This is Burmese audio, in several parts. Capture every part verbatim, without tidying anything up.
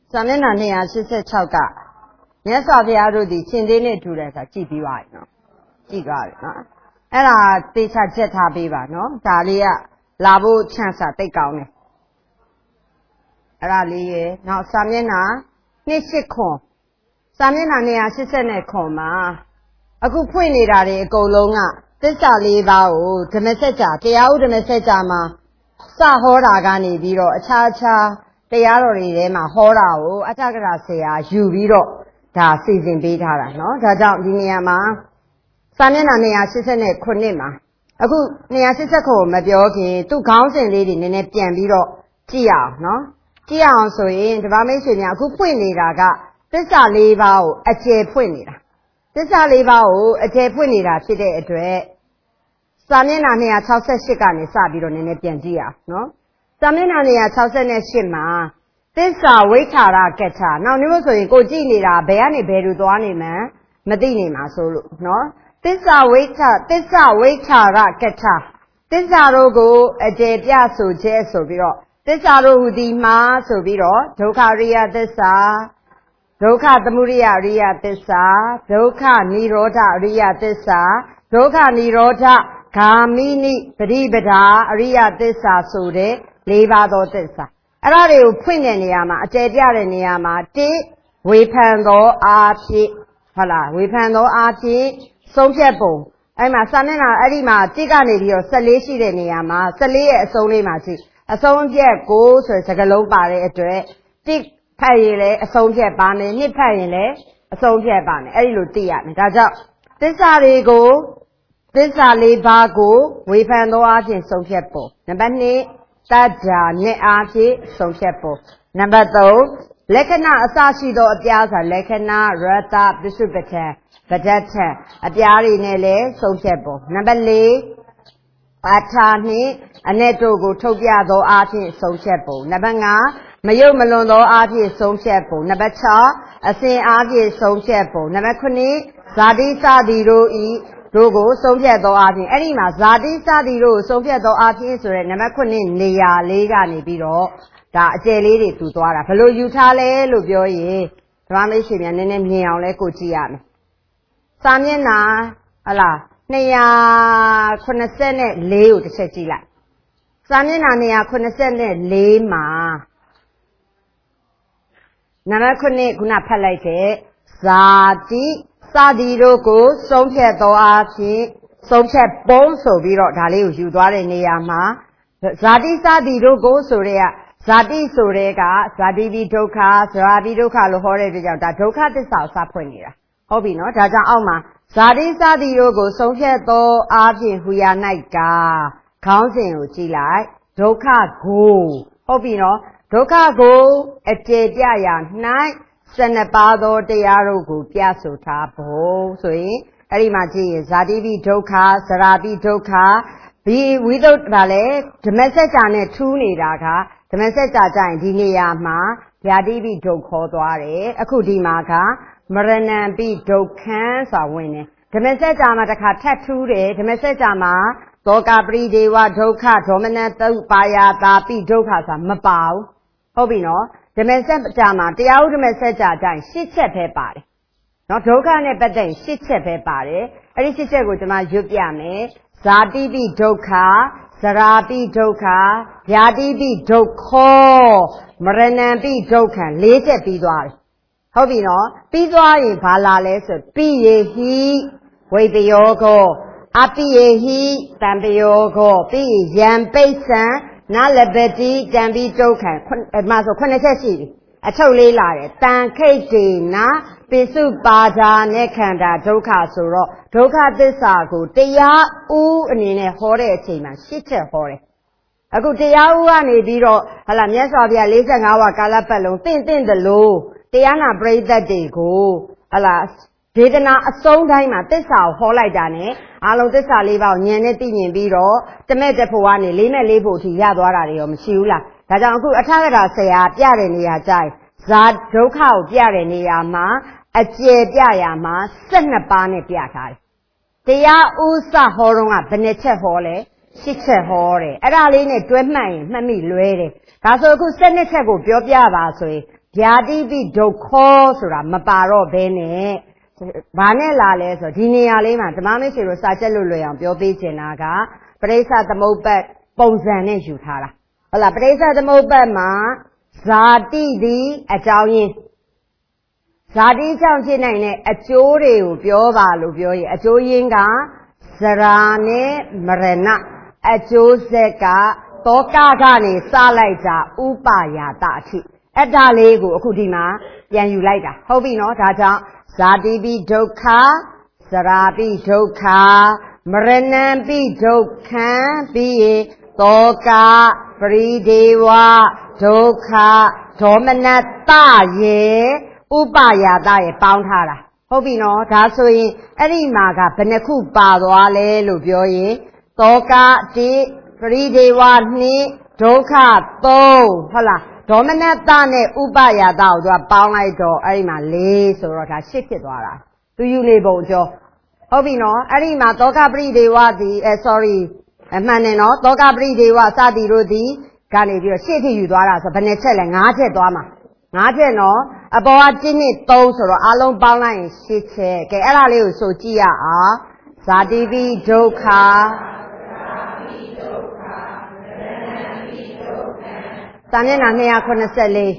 Samina Nia, she said Chauka. Yes, of the Arudi, Chindini to that, G P Y, no? G P Y, no? And I teach a jet habiba, no? Dalia, Labu, Chansa, take on it. Rally, now Samina, Nishiko. Samina Nia, she said, Coma. A good point it at it, go longa. This are leave out, the message, the out the message, ama. Sahora Gani, Viro, a cha cha. They are already my horror, Atagrasea, you viro, da season beat her, no? Da down the Niama. Samina Nia Sisane Konima. A good Nia Sisako, Mabioki, two council lady in a pian viro, Gia, no? Gia also in the Ramation, a good punida, this are leave out a j punida. This are leave out a j punida today at red. Samina Nia Chausa Shikani Sabiro in a pian Gia, no? Samina Nia Chausa Shima. This are Waitara Geta. Now, you also go Ginira, Bayani Beru Duani man, Medini Masolo, no? This are Waiter, this are Waitara Geta. This are Rogo, a Jebia so Jeso Biro. This are Rudi Ma so Biro, Doka Ria Desa, Doka Damuria Ria Desa, Doka Niroda Ria Desa, Doka Niroda, Kamini, Ribeda, Ria Desa Sode, Levado Desa. Arare opinion yama, a dead yama, D, we pando arti, hala, we pando arti, so jebo. I'm a samina, Arima, Tiganio, Salishi de Niama, Sali, Soli Mati, a song jet goes as a low barry at red, Dick Payile, a song jet banner, Nip Payile, a song jet banner, Elilu Dian, Gaja. This are go, this are Libago, we pando arti, so jebo. Nabani. Taja ne arti so chepo. Number two, lekana asashi do apiasa lekana rata bisubete vajete apiari nele so chepo. Number three, atani aneto go topia do arti so chepo. Number nga mayo malon do arti so chepo. Number cha asin arti so chepo. Number kuni zadi sadi ro i Logo, Soviet do arti, Elima, Zadi Sadi Ro, Soviet do arti, so Namakuni, Nia, Lega, Nibiro, da jelly to Dora, Palo Utale, Lubio, Ramishim, and then Niao Lecotian. Samina, Allah, Nia, Conasene, Leo, the Chetila. Samina, Nia, Conasene, Lema. Namakuni, Guna Palate, Zadi. Sadi Roko, Sompia do Arti, Sompia Bonso Viro Dali, you do in Yama. Zadi Sadi Roko Sorea, Zadi Sorega, Zadi Vitoka, Zadi Doka, Lohore Vija, Doka de South Saponia. Hobby no, Taja Alma. Zadi Sadi Roko, Sompia do Arti, Huya Naika, Council Uchila, Doka go. Hobby no, Doka go, a Jaya night. Senapado de Arogu, Piasso Tapo, so eh, Arimaji, Zadivi Doka, Sarabi Doka, be without Valley, the message on a tuni daka, the message at Diniyama, Yadivi Doko Dware, Akudimaka, Marana B Dokan, so winning. The message Amataka tattoo, the message Ama, Doka Bride, Doka, Dominant, Baya, Babi Doka, Mabao, Hobino. The message Jama, the old message are done, she said her body. Not Doka and a bed, she said her body. And she said with my Jubiame, Zadibi Doka, Sarabi Doka, Yadibi Doko, Maranambi Doka, later Bidwar. Hobino, Bidwar in Palales, be ye he, way be yoko, Api ye he, Bambioko, be Yam Basin. Na lebedi jambi jokan maso kwenetesi a totally lie dan kati na bisu baja nekanda doka suro doka disa go deya u anine hore chima shite hore aku deya u ani biro hala myaswa bya forty-five wa kala patlong tin tin de lo deya na prithat de ko hala Vedana a song time at this hour, Holly Dane, Alo de Saliva, Yaneti in Biro, the Medepawani, Lima Libo to Yadwarium, Shula, Tadanku, Atagara say, Piarenia Jai, Zad, Jokau, Piarenia, a Jayama, Senapani Piatai. They are Usa Horunga, Venetia Hole, Sitcha Hore, Eraline, Dwemai, Mammy Luere, Caso Seneteco, Biobia Vasui, ဗျာတိပိဒုက္ခဆိုတာမပါတော့ဘဲနဲ့ဘာနဲ့လာလဲဆိုဒီနေရာလေးမှာဓမ္မမိတ်ဆွေတို့စာချက်လို့လွယ်အောင်ပြောပေးချင်တာကပရိစ္ဆသမုပ္ပတ်ပုံစံနဲ့ယူထားတာဟုတ်လားပရိစ္ဆသမုပ္ပတ်မှာဇာတိသည်အကြောင်းရင်းဇာတိကြောင့်ဖြစ်နိုင်တဲ့အကျိုးတွေကိုပြောပါလို့ပြောရင်အကျိုးရင်းကဇရာနဲ့မရဏအကျိုးဆက်ကတောကကနေစလိုက်တာဥပယာတအထိအဲ့ဒါလေးကိုအခုဒီမှာပြန်ယူလိုက်တာဟုတ်ပြီနော်ဒါကြောင့်ဇာတိပိဒုက္ခဇရာပိဒုက္ခမရဏံပိဒုက္ခံပြီးရင်တောကပရိဒေဝဒုက္ခဒေါမနတရေဥပယာတရေပေါင်းထားတာဟုတ်ပြီနော်ဒါဆိုရင်အဲ့ဒီမှာကဘယ်နှခုပါသွားလဲလို့ပြောရင်တောကတိပရိဒေဝနှစ်ဒုက္ခသုံးဟုတ်လားဒေါမနတနဲ့ဥပယာတကိုသူကပေါင်းလိုက်တော့အဲ့ဒီမှာလေးဆိုတော့ဒါရှစ်ဖြစ်သွားတာသူယူနေပုံကြောဟုတ်ပြီနော်အဲ့ဒီမှာတောကပရိဒေဝဒီအဲ sorry အမှန်နဲ့နော်တောကပရိဒေဝစသည်တို့ဒီကနေပြီးတော့ရှစ်ထိယူသွားတာဆိုဘယ်နှချက်လဲငါးချက်သွားမှာငါးချက်နော်အပေါ်ကတစ်နှစ်သုံးဆိုတော့အလုံးပေါင်းလိုက်ရင်ရှစ်ချက်ကဲအဲ့ဒါလေးကိုဆိုကြည့်ရအောင်ဇာတိပိဒုက္ခစာမျက်နှာနှစ်ရာခုနှစ်ဆယ်လေး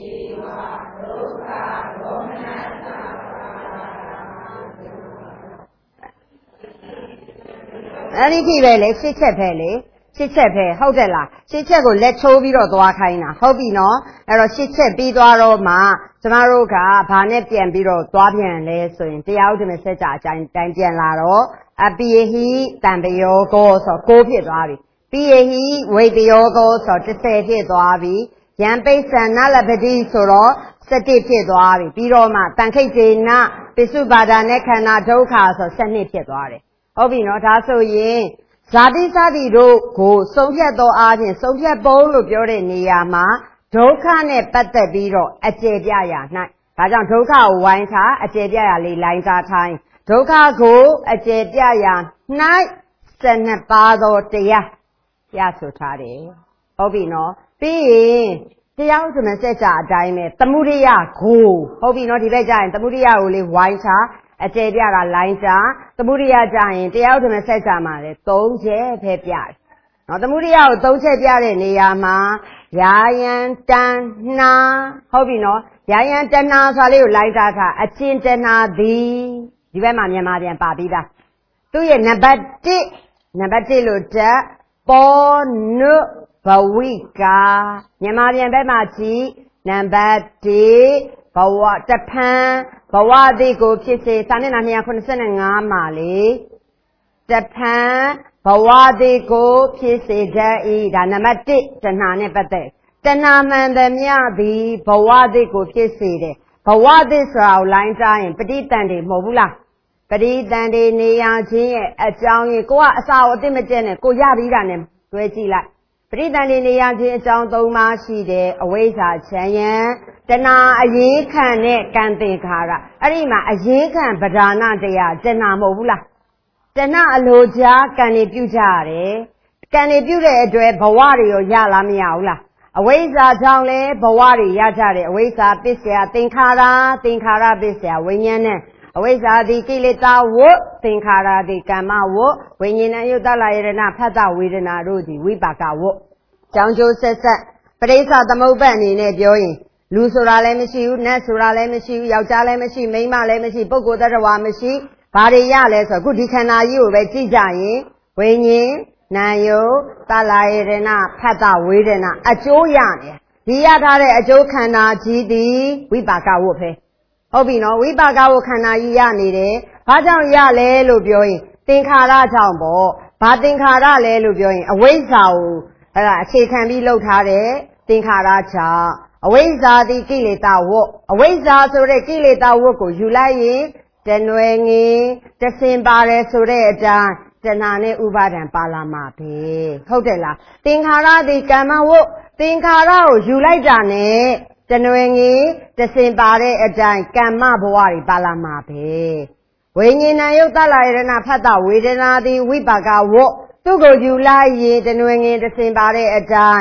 အဲ့ဒီကြည့်ပဲလေရှစ်ချက်ပဲလေရှစ်ချက်ပဲဟုတ်တယ်လားရှစ်ချက်ကိုလက်ချိုးပြီးတော့သွားခိုင်းတာဟုတ်ပြီနော်အဲ့တော့ရှစ်ချက်ပြီးသွားတော့မှကျမတို့ကဘာနဲ့ပြန်ပြီးတော့သွားပြန်လဲဆိုရင်တရားဥဒ္ဓမစကြာအတိုင်းတိုင်းပြန်လာတော့အပိယဟိတံပယောကောဆိုကိုးဖြစ်သွားပြီပိယဟိဝိတယောကောဆိုတစ်ဆယ်ဖြစ်သွားပြီယံပိဿနလပတိဆိုတော့စတိဖြစ်သွားပြီပြီးတော့မှတန်ခိတ်တေနပိစုပါဒနဲ့ခန္ဓာဒုက္ခဆိုစနစ်ဖြစ်သွားတယ်ဟုတ်ပြီနော်ဒါဆိုရင်ဇာတိစသည်တို့ကိုဆုံးဖြတ်သောအားဖြင့်ဆုံးဖြတ်ပုံလို့ပြောတဲ့နေရာမှာဒုက္ခနဲ့ပတ်သက်ပြီးတော့အကျေပြရာ၌ဒါကြောင့်ဒုက္ခကိုဝိုင်းထားအကျေပြရာလေးလိုင်းစားထိုင်းဒုက္ခကိုအကျေပြရာ၌စနစ်ပါသောတရားရဆိုထားတယ်ဟုတ်ပြီနော်ပြီးရင်တရားဥဒ္ဓမစကြာအတိုင်းပဲသမုဒိယကိုဟုတ်ပြီနော်ဒီဘက်ကျရင်သမုဒိယကိုလေးဝိုင်းထားအကျေပြတာလိုင်းစားသမုဒိယကျရင်တရားဥဒ္ဓမစကြာမှာလေသုံးချက်ပဲပြတယ်နော်သမုဒိယကိုသုံးချက်ပြတဲ့နေရာမှာယာယံတဏ္ဏဟုတ်ပြီနော်ယာယံတဏ္ဏဆိုတာလေးကိုလိုင်းစားခါအချင်းတဏ္ဏသည်ဒီဘက်မှာမြန်မာပြန်ပါပြီးသားသူ့ရဲ့နံပါတ်တစ်နံပါတ်တစ်လို့တက်ပေါ်နုဘဝိကာမြန်မာပြန်ဘက်မှာကြည့်နံပါတ်တစ်ဘဝတဖန်ဘဝသည်ကိုဖြစ်စေစာမျက်နှာနှစ်ရာခုနှစ်ဆယ်ငါးမှာလေတဖန်ဘဝသည်ကိုဖြစ်စေတတ်၏ဒါနံပါတ်တစ်တဏှာနဲ့ပတ်သက်တဏှာမှန်သမျှသည်ဘဝသည်ကိုဖြစ်စေတယ်ဘဝသည်ဆိုတာကိုလိုင်းစားရင်ပဋိသန္ဓေမဟုတ်ဘူးလားပဋိသန္ဓေနေရခြင်းရဲ့အကြောင်းရင်ကိုကအစာကိုအတိမကျက်နဲ့ကိုရပြီးတာနဲ့တွဲကြည့်လိုက်ပဋိသန္ဓေနေရခြင်းအကြောင်းသုံးပါးရှိတယ်အဝိဇ္ဇာချမ်းယံတဏှာအရင်ခံနဲ့ကံသင်္ခါရအဲ့ဒီမှာအရင်ခံပဓာနတရားတဏှာမဟုတ်ဘူးလားတဏှာအလိုကြားကံနေပြုကြရတယ်ကံနေပြုတဲ့အတွက်ဘဝတွေရောရလားမရဘူးလားအဝိဇ္ဇာကြောင့်လဲဘဝတွေရကြတယ်အဝိဇ္ဇာပစ္စယသင်္ခါရသင်္ခါရပစ္စယဝိညာဉ်နဲ့အဝိဇ္ဇာတိကိလေသာဝတ်သင်္ခါရတိကမ္မဝတ်ဝိညာဉ်ယုတ်တလာယရဏဖတ်တဝေဒနာတို့သည်ဝိပါကဝတ်ကြောင်းကျိုးဆက်ဆက်ပရိစ္ဆသမုပ္ပါဒ်အနေနဲ့ပြောရင်လူဆိုတာလည်းမရှိဘူးနတ်ဆိုတာလည်းမရှိဘူးယောက်ျားလည်းမရှိမိန်းမလည်းမရှိပုဂ္ဂိုလ်တ attva မရှိဘာတွေရလဲဆိုအခုဒီခန္ဓာကြီးကိုပဲကြည့်ကြရင်ဝိညာဉ်နာယုတ်တလာယရဏဖတ်တဝေဒနာအကျိုးရနေဒီရထားတဲ့အကျိုးခန္ဓာကြီးသည်ဝိပါကဝတ်ပဲဟုတ်ပြီနော်ဝိပါကဝတ်ခန္ဓာကြီးရနေတယ်ဘာကြောင့်ရလဲလို့ပြောရင်သင်္ခါရကြောင့်ပေါ့ဘာသင်္ခါရလဲလို့ပြောရင်အဝိဇ္ဇာကိုအဲ့ဒါအခြေခံပြီးလှုပ်ထားတဲ့သင်္ခါရကြောင့်အဝိဇ္ဇာတိကိလေသာဝတ်အဝိဇ္ဇာဆိုတဲ့ကိလေသာဝတ်ကိုယူလိုက်ရင်တနွယ်ငင်တစင်ပါတယ်ဆိုတဲ့အတိုင်းတဏှာနဲ့ဥပါဒံပါလာမှာပဲဟုတ်တယ်လားသင်္ခါရတိကမ္မဝတ်သင်္ခါရကိုယူလိုက်တာနဲ့တနွယ်ငင်တစင်ပါတဲ့အတိုင်းကမ္မဘဝတွေပါလာမှာပဲဝိညာဉ်နာယုတ်တလာယရဏဖတ်တဝေဒနာတိဝိပါကဝတ်သူ့ကိုယူလိုက်ရင်တနွယ်ငင်တစင်ပါတဲ့အတိုင်းဇ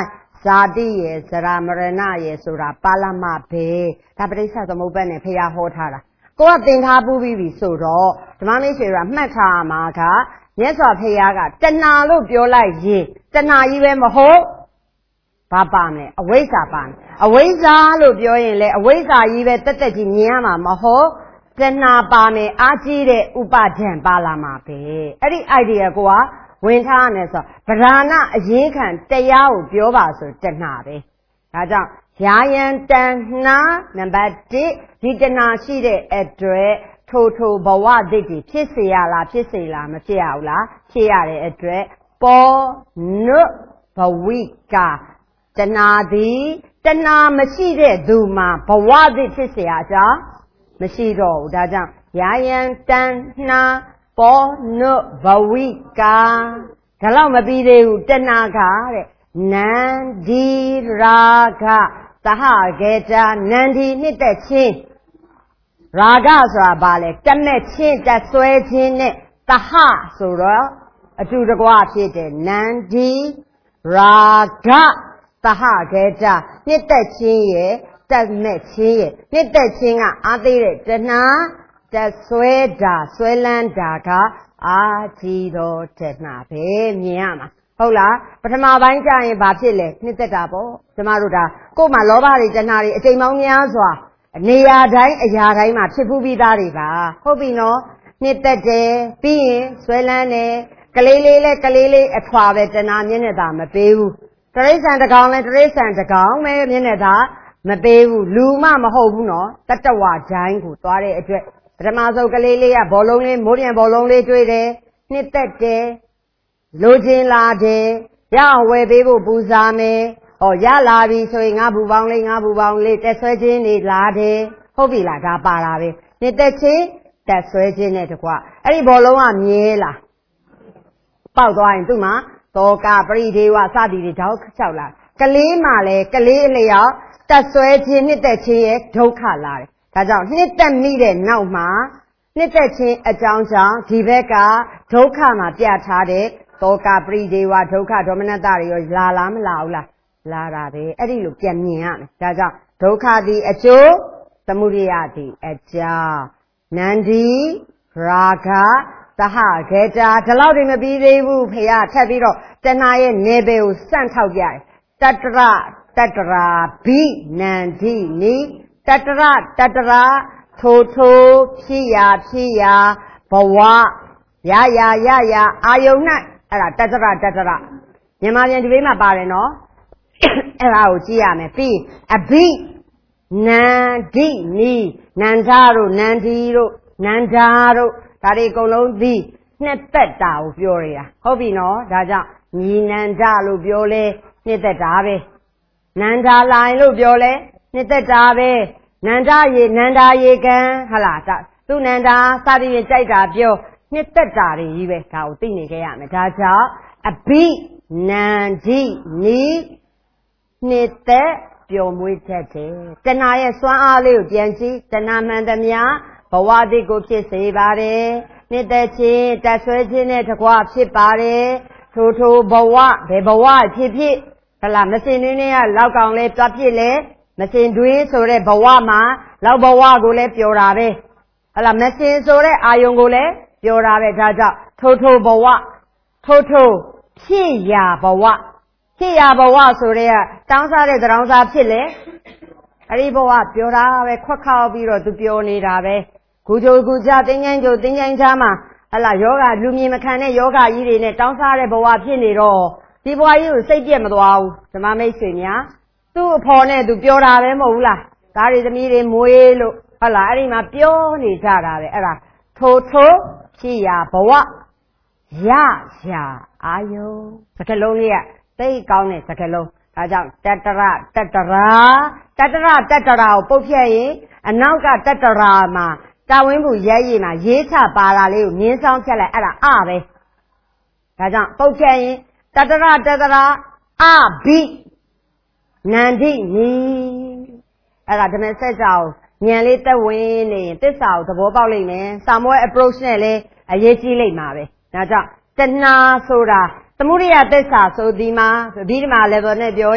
ဇာတိရဲ့ဇရာမရဏရဲ့ဆိုတာပါဠမပဲဒါပဋိစ္စသမုပ္ပါဒ်နဲ့ဖျားဟောထားတာကိုကသင်ထားပူးပြီးပြီဆိုတော့ဓမ္မမိတ်ဆွေကမှတ်ထားမှာကမြတ်စွာဘုရားကတဏှာလို့ပြောလိုက်ရင်တဏှာကြီးပဲမဟုတ်ဘာပါမလဲအဝိဇ္ဇာပါမယ်အဝိဇ္ဇာလို့ပြောရင်လေအဝိဇ္ဇာကြီးပဲတက်တက်ကြီးမြင်ရမှာမဟုတ်တဏှာပါမယ်အားကြီးတဲ့ဥပါဒံပါလာမှာပဲအဲ့ဒီ idea ကိုကဝင်ထားရမယ်ဆိုဗราဏအရင်ခံတရားကိုပြောပါဆိုတဏှာပဲဒါကြောင့်ယာယံတဏှာနံပါတ်oneဒီတဏှာရှိတဲ့အတွက်ထိုထိုဘဝသစ်တွေဖြစ်စေရလားဖြစ်စေလားမဖြစ်ရဘူးလားဖြစ်ရတဲ့အတွက်ပေါ်နုဘဝိကာတဏှာသည်တဏှာမရှိတဲ့သူမှာဘဝသစ်ဖြစ်เสียအကြောင်းမရှိတော့ဘူးဒါကြောင့်ယာယံတဏှာပေါ်နုဘဝိကာဒါတော့မပြီးသေးဘူးတဏှာကတဲ့နန္ဒီရာဂသဟကေတာနန္ဒီနှစ်သက်ချင်းရာဂဆိုတာဘာလဲတမက်ချင်းတဆွဲခြင်းနဲ့သဟဆိုတော့အတူတကွဖြစ်တဲ့နန္ဒီရာဂသဟကေတာနှစ်သက်ချင်းရဲ့တမဲ့ချင်းရဲ့နှစ်သက်ချင်းကအားသေးတဲ့တဏှာတဆွဲတာဆွဲလန်းတာကအာကြီးတော့တဏှာပဲမြင်ရမှာဟုတ်လားပထမပိုင်းကျရင်ဘာဖြစ်လဲနှစ်သက်တာပေါ့ကျမတို့ဒါကို့မှာလောဘတွေတဏှာတွေအချိန်ပေါင်းများစွာနေရာတိုင်းအရာတိုင်းမှာဖြစ်ဖူးပြီးသားတွေပါဟုတ်ပြီနော်နှစ်သက်တယ်ပြီးရင်ဆွဲလန်းတယ်ကလေးလေးလဲကလေးလေးအထွာပဲတဏှာမျက်နှာသာမပေးဘူးတရိစ္ဆာန်တကောင်လဲတရိစ္ဆာန်တကောင်ပဲမျက်နှာသာမပေးဘူးလူမှမဟုတ်ဘူးနော်တတ္တဝတိုင်းကိုသွားတဲ့အတွက်ပထမဆုံးကလေးလေးကဘောလုံးလေးမိုးပြန်ဘောလုံးလေးတွေ့တယ်နှစ်သက်တယ်လိုချင်လာတယ်ရအောင်ဝယ်ပေးဖို့ပူဇာမယ်ဟောရလာပြီဆိုရင်ငါဘူပေါင်းလေးငါဘူပေါင်းလေးတက်ဆွဲခြင်းနေလာတယ်ဟုတ်ပြီလားဒါပါတာပဲနှစ်သက်ခြင်းတက်ဆွဲခြင်းနဲ့တကွအဲ့ဒီဘောလုံးကမြဲလားပေါက်သွားရင်သူ့မှာတောကပရိဒေဝစသည်တွေတောက်ချောက်လာကလေးမှလည်းကလေးအလျောက်တက်ဆွဲခြင်းနှစ်သက်ခြင်းရဲ့ဒုက္ခလာတယ်ဒါကြောင့်နှစ်သက်မိတဲ့နောက်မှာနှစ်သက်ခြင်းအကြောင်းကြောင့်ဒီဘက်ကဒုက္ခမှာပြထားတဲ့တောကပရိဒေဝဒုက္ခဒေါမနတတွေရောလာလားမလာဘူးလားလာတာပဲအဲ့ဒီလိုပြန်မြင်ရမယ်ဒါကြောင့်ဒုက္ခသည်အကျိုးသမုဒယသည်အကြောင်းနန္ဒီရာဂသဟကေတာဒီလောက်တွေမပြီးသေးဘူးဖေရထပ်ပြီးတော့တဏှာရဲ့နေပယ်ကိုစန့်ထောက်ပြတယ်တတ္တရတတ္တရာဘိနန္ဒီနိတတ္တရတတ္တရာထိုထိုဖြစ်ရာဖြစ်ရာဘဝရရရရအာယုံ၌အဲ့ဒါတတ္တရတတ္တရမြန်မာပြန်ဒီဘေးမှာပါတယ်နော်အဲ့ဒါကိုကြည့်ရမယ်ပြီးအဘိနန္ဒီနိနန္ဒတို့နန္ဒီတို့နန္ဒာတို့ဒါတွေအကုန်လုံးသည်နှစ်သက်တာကိုပြောရတာဟုတ်ပြီနော်ဒါကြောင့်ညီနန္ဒလို့ပြောလဲနှစ်သက်တာပဲနန္ဒာလိုင်းလို့ပြောလဲနှစ်သက်တာပဲနန္ဒာရေနန္ဒာရေကံဟလာသူနန္ဒာစသည်ဖြင့်ကြိုက်တာပြောနှစ်သက်တာတွေကြီးပဲဒါကိုသိနေကြရမယ်ဒါကြောင့်အဘိနန္ဒီနိနှစ်သက်ပျော်မွေးတတ်တယ်တဏှာရဲ့စွမ်းအားလေးကိုပြန်ကြည့်တဏှာမှန်သမျှဘဝတည်ကိုဖြစ်စေပါတယ်နှစ်သက်ခြင်းတက်ဆွဲခြင်းနဲ့တကွဖြစ်ပါတယ်ထိုထိုဘဝဘယ်ဘဝဖြစ်ဖြစ်ဟလာမစင်တွင်းနဲ့ကလောက်ကောင်လဲတွားဖြစ်လဲမစင်တွင်းဆိုတဲ့ဘဝမှာလောက်ဘဝကိုလည်းပျော်တာပဲဟလာမစင်ဆိုတဲ့အာယုံကိုလည်းပျော်တာပဲဒါကြောင့်ထိုထိုဘဝထိုထိုဖြစ်ရာဘဝဖြစ်ရာဘဝဆိုတဲ့ကတောင်းစားတဲ့တောင်းစားဖြစ်လေအဲ့ဒီဘဝပျော်တာပဲခွက်ခောက်ပြီးတော့သူပျော်နေတာပဲဂူကြိုဂူကြတင်းချိုင်းကြိုတင်းချိုင်းချားမှာဟလာယောဂလူမြင်မခံတဲ့ယောဂကြီးတွေနဲ့တောင်းစားတဲ့ဘဝဖြစ်နေတော့ဒီဘဝကြီးကိုစိတ်ပြက်မသွားဘူးဓမ္မမိတ်ဆွေများသူ့အဖော်နဲ့သူပျော်တာပဲမဟုတ်ဘူးလားသားတွေသမီးတွေမွေးလို့ဟုတ်လားအဲ့ဒီမှာပျော်နေကြတာပဲအဲ့ဒါထိုထိုဖြစ်ရာဘဝရရာအာယုစကလုံးလေးကသိကောင်းတဲ့စကလုံးဒါကြောင့်တတ္တရတတ္တရာတတ္တရတတ္တရာကိုပုတ်ဖြတ်ရင်အနောက်ကတတ္တရာမှာတာဝင်းဘူးရဲရည်မှာရေးချပါလာလေးကိုမြင်းဆောင်ဖြတ်လိုက်အဲ့ဒါအပဲဒါကြောင့်ပုတ်ဖြတ်ရင်တတ္တရတတ္တရာအဘိနန္ဒီနိအဲ့ဒါဓမ္မစက်ကြောင့်ဉာဏ်လေးတက်ဝင်နေရင်သစ္စာကိုသဘောပေါက်လိမ့်မယ်စာမွဲ approach နဲ့လည်းအရေးကြီးလိမ့်မှာပဲဒါကြောင့်တဏှာဆိုတာသမုဒိယသစ္စာဆိုဒီမှာဒီမှာ level နဲ့ပြောရင်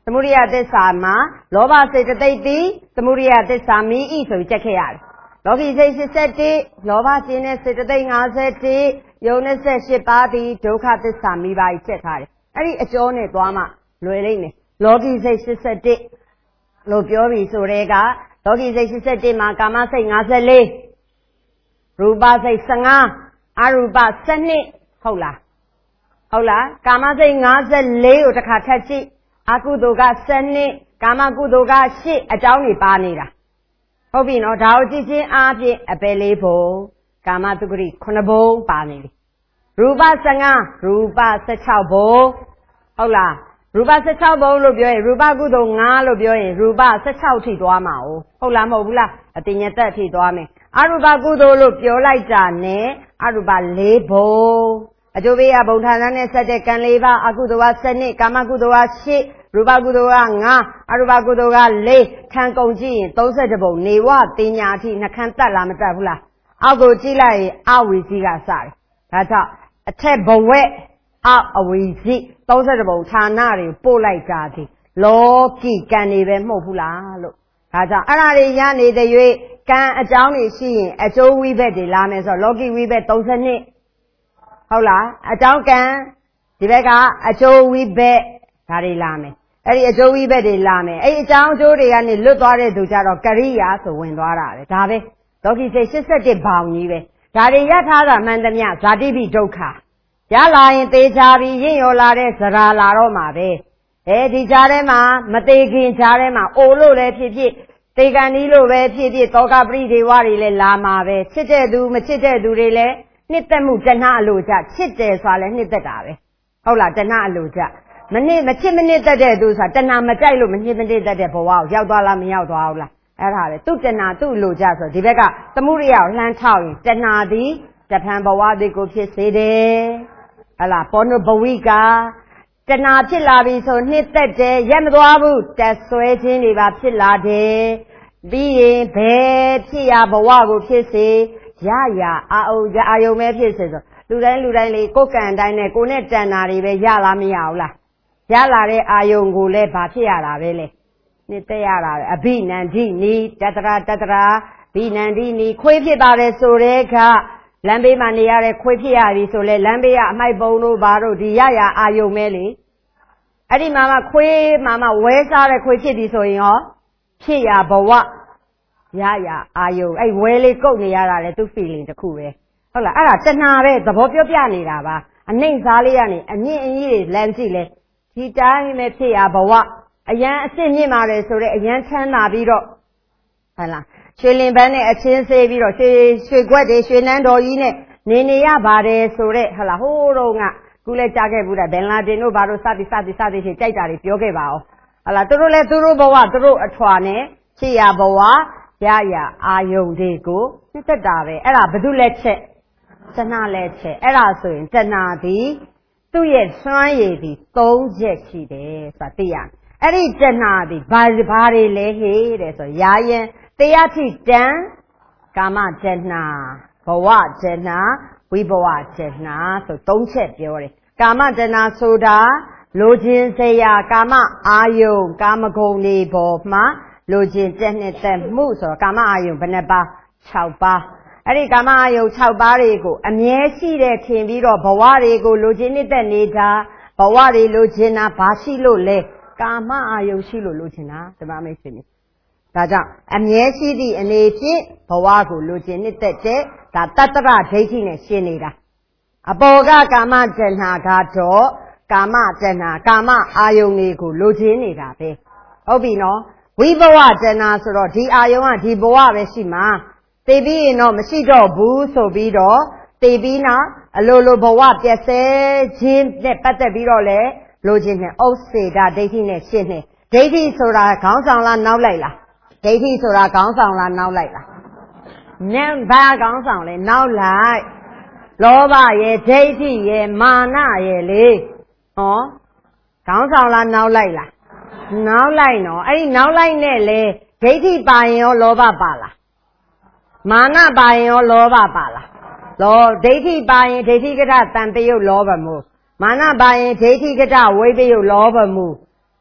သမုဒိယသစ္စာမှာလောဘစေတသိက်သည်သမုဒိယသစ္စာမိဤဆိုပြီးချက်ခဲ့ရတယ်လောကီစိတ်၈၁လောဘကျင်းတဲ့စေတသိက်၅၁ယုံ၂၈ပါးသည်ဒုက္ခသစ္စာမိပါကြီးချက်ထားတယ်အဲ့ဒီအကျော်နဲ့သွားမှလွယ်လိမ့်မယ်လောကီစိတ်၈၁လို့ပြောပြီးဆိုတဲ့ကလောကီစိတ်၈၁မှာကာမစိတ်၅၄ရူပစိတ်၁၅အရူပ၁၂ဟုတ်လားဟုတ်လားကာမစိတ်၅၄ကိုတစ်ခါထပ်ကြည့်အကုသိုလ်က၁၂ကာမကုသိုလ်က၈အကြောင်းတွေပါနေတာဟုတ်ပြီနော်ဒါကိုကြည့်ချင်းအားဖြင့်အပယ်လေးဘုံကာမတုဂရိခုနှစ်ဘုံပါနေပြီရူပ၁၅ရူပ၁၆ဘုံဟုတ်လားရူပ၁၆ဘုံလို့ပြောရင်ရူပကုသိုလ်၅လို့ပြောရင်ရူပ၁၆ထိသွားမှာ哦ဟုတ်လားမဟုတ်ဘူးလားအတင်ညသက်ထိသွားမယ်အရူပကုသိုလ်လို့ပြောလိုက်တာနဲ့အရူပ၄ဘုံအကျိုးပေးရဘုံဌာနနဲ့ဆက်တဲ့ကံ၄ပါးအကုသိုလ်က၁၂ကာမကုသိုလ်က၈ရူပကုသိုလ်က၅အရူပကုသိုလ်က၄ခံကုန်ကြည့်ရင်၃၁ဘုံနေဝတင်ညာအထိနှခမ်းတက်လားမတက်ဘူးလားအောက်ကိုကြည့်လိုက်ရင်အဝီစီကစတယ်ဒါကြောင့်အထက်ဘဝက်အောက်အဝီစီ၃၁ဘုံဌာနတွေပို့လိုက်ကြသည်လောကီကံတွေပဲမဟုတ်ဘူးလားလို့ဒါကြောင့်အဲ့ဒါတွေရနေတဲ့၍ကံအကြောင်းတွေရှိရင်အကျိုးဝိဘက်တွေလာမယ်ဆိုတော့လောကီဝိဘက်၃၂ဟုတ်လားအကြောင်းကံဒီဘက်ကအကျိုးဝိဘက်ဒါတွေလာမယ်အဲ့ဒီအကျိုးဝိဘက်တွေလာမယ်အဲ့ဒီအကြောင်းအကျိုးတွေကနေလွတ်သွားတဲ့သူကြတော့ကရိယာဆိုဝင်သွားတာပဲဒါပဲလောကီစိတ်၈၁ဘောင်ကြီးပဲဒါတွေရထားတာမှန်သမျှဇာတိပိဒုက္ခရလာရင်သေချာပြီးရင့်ရော်လာတဲ့ဇရာလာတော့မှာပဲအဲဒီကြားထဲမှာမသေးခင်ကြားထဲမှာအိုလို့လည်းဖြစ်ဖြစ်သေကံဤလို့ပဲဖြစ်ဖြစ်တောကပရိဒေဝတွေလည်းလာမှာပဲချစ်တဲ့သူမချစ်တဲ့သူတွေလည်းနှစ်သက်မှုတဏှအလိုကြချစ်တယ်ဆိုတာလည်းနှစ်သက်တာပဲဟုတ်လားတဏှအလိုကြမနစ်မချစ်မနစ်သက်တဲ့သူဆိုတာတဏှမကြိုက်လို့မနစ်မနစ်သက်တဲ့ဘဝကိုရောက်သွားလားမရောက်သွားဘူးလားအဲ့ဒါပဲသူတဏှသူ့လိုကြဆိုဒီဘက်ကသမုဒိယကိုလှမ်းထောက်ရင်တဏှသည်တဖန်ဘဝသည်ကိုဖြစ်စေတယ်ဟလာဘောနုဘဝိကတဏှဖြစ်လာပြီဆိုနှစ်သက်တယ်ရက်မသွားဘူးတက်ဆွဲခြင်းတွေပါဖြစ်လာတယ်ပြီးရင်ဘယ်ဖြစ်ရဘဝကိုဖြစ်စေရရအာအုံရအာယုံပဲဖြစ်စေဆိုလူတိုင်းလူတိုင်းလေးကိုယ်ကံတိုင်းနဲ့ကိုယ်နဲ့တဏှာတွေပဲရလားမရဘူးလားရလာတဲ့အာယုံကိုလည်းဘာဖြစ်ရတာပဲလေနှစ်သက်ရတာပဲအဘိနန္ဒိနီတတရာတတရာဘိနန္ဒိနီခွေးဖြစ်ပါတယ်ဆိုတဲ့အခါလမ်းဘေးမှာနေရတဲ့ခွေးဖြစ်ရပြီဆိုလဲလမ်းဘေးကအမိုက်ပုံတို့ဘာတို့ဒီရရအာယုံပဲလေအဲ့ဒီမှာမှခွေးမှာမှဝဲစားတဲ့ခွေးဖြစ်ပြီဆိုရင်ရောဖြစ်ရဘဝရရအာယုံအဲ့ဝဲလေးကုတ်နေရတာလေသူ feeling တစ်ခုပဲဟုတ်လားအဲ့ဒါတဏှာပဲသဘောပြောပြနေတာပါအနှိမ့်စားလေးကနေအမြင့်အကြီးတွေလမ်းကြည့်လဲဒီတိုင်းပဲဖြစ်ရဘဝအရန်အစ်စ်မြင့်ပါတယ်ဆိုတော့အရန်ချမ်းသာပြီးတော့ဟုတ်လားရွှေလင်ပန်းနဲ့အချင်းစေးပြီးတော့ရွှေရွှေခွက်တွေရွှေနန်းတော်ကြီးနဲ့နေနေရပါတယ်ဆိုတော့ဟုတ်လားဟိုးတော့ကကူလဲကြားခဲ့ဘူးတဲ့ဘင်လာတင်တို့ဘာတို့စသည်စသည်စသည်ဖြစ်ကြိုက်တာတွေပြောခဲ့ပါအောင်ဟုတ်လားသူတို့လဲသူတို့ဘဝသူတို့အထွာနဲ့ဖြစ်ရဘဝရရအာယုံတွေကိုနှစ်သက်တာပဲအဲ့ဒါဘု து လက်ချက်တဏှလက်ချက်အဲ့ဒါဆိုရင်တဏှသည်သူ့ရဲ့စွမ်းရည်ဒီ၃ချက်ရှိတယ်ဆိုတာသိရအဲ့ဒီတဏှသည်ဘာဘာတွေလဲဟေးတဲ့ဆိုရာယံတရားထိတံကာမတဏှဘဝတဏှဝိဘဝတဏှဆို၃ချက်ပြောတယ်ကာမတဏှဆိုတာလိုခြင်းစေရာကာမအာယုံကာမဂုဏ်တွေပေါ်မှာလိုခြင်းတက်နှစ်သက်မှုဆိုတော့ကာမအာယုံဘယ်နှပါ၆ပါးအဲ့ဒီကာမအာယုံ၆ပါးတွေကိုအမြဲရှိတဲ့ထင်ပြီးတော့ဘဝတွေကိုလိုခြင်းနှစ်သက်နေတာဘဝတွေလိုခြင်းတာဘာရှိလို့လဲကာမအာယုံရှိလို့လိုခြင်းတာဓမ္မမိတ်ဆွေမျိုးဒါကြောင့်အမြဲရှိသည့်အနေဖြင့်ဘဝကိုလိုခြင်းနှစ်သက်တဲ့ဒါတတ္တရဒိဋ္ဌိနဲ့ရှင်းနေတာအပေါ်ကကာမတဏှာကတော့ကာမတဏှာကာမအာယုန်တွေကိုလိုချင်နေတာပဲဟုတ်ပြီနော်ဝိဘဝတဏှာဆိုတော့ဒီအာယုန်ကဒီဘဝပဲရှိမှာသိပြီးရင်တော့မရှိတော့ဘူးဆိုပြီးတော့သိပြီးနောက်အလိုလိုဘဝပြည့်စဲခြင်းနဲ့ပတ်သက်ပြီးတော့လေလိုချင်တယ်ဥစ္စေဒဒိဋ္ဌိနဲ့ရှင်းတယ်ဒိဋ္ဌိဆိုတာခေါင်းဆောင်လားနောက်လိုက်လားဒိဋ္ဌိဆိုတာခေါင်းဆောင်လားနောက်လိုက်လားနံဘာခေါင်းဆောင်လဲနောက်လိုက်လောဘရဲ့ဒိဋ္ဌိရဲ့မာနရဲ့လေဟောခေါင်းဆောင်လားနောက်လိုက်လားနောက်လိုက်နော်အဲ့ဒီနောက်လိုက်နဲ့လေဒိဋ္ဌိပါရင်ရောလောဘပါလားမာနပါရင်ရောလောဘပါလားလောဒိဋ္ဌိပါရင်ဒိဋ္ဌိကတတန်တယုတ်လောဘမှုမာနပါရင်ဒိဋ္ဌိကတဝိပယုတ်လောဘမှု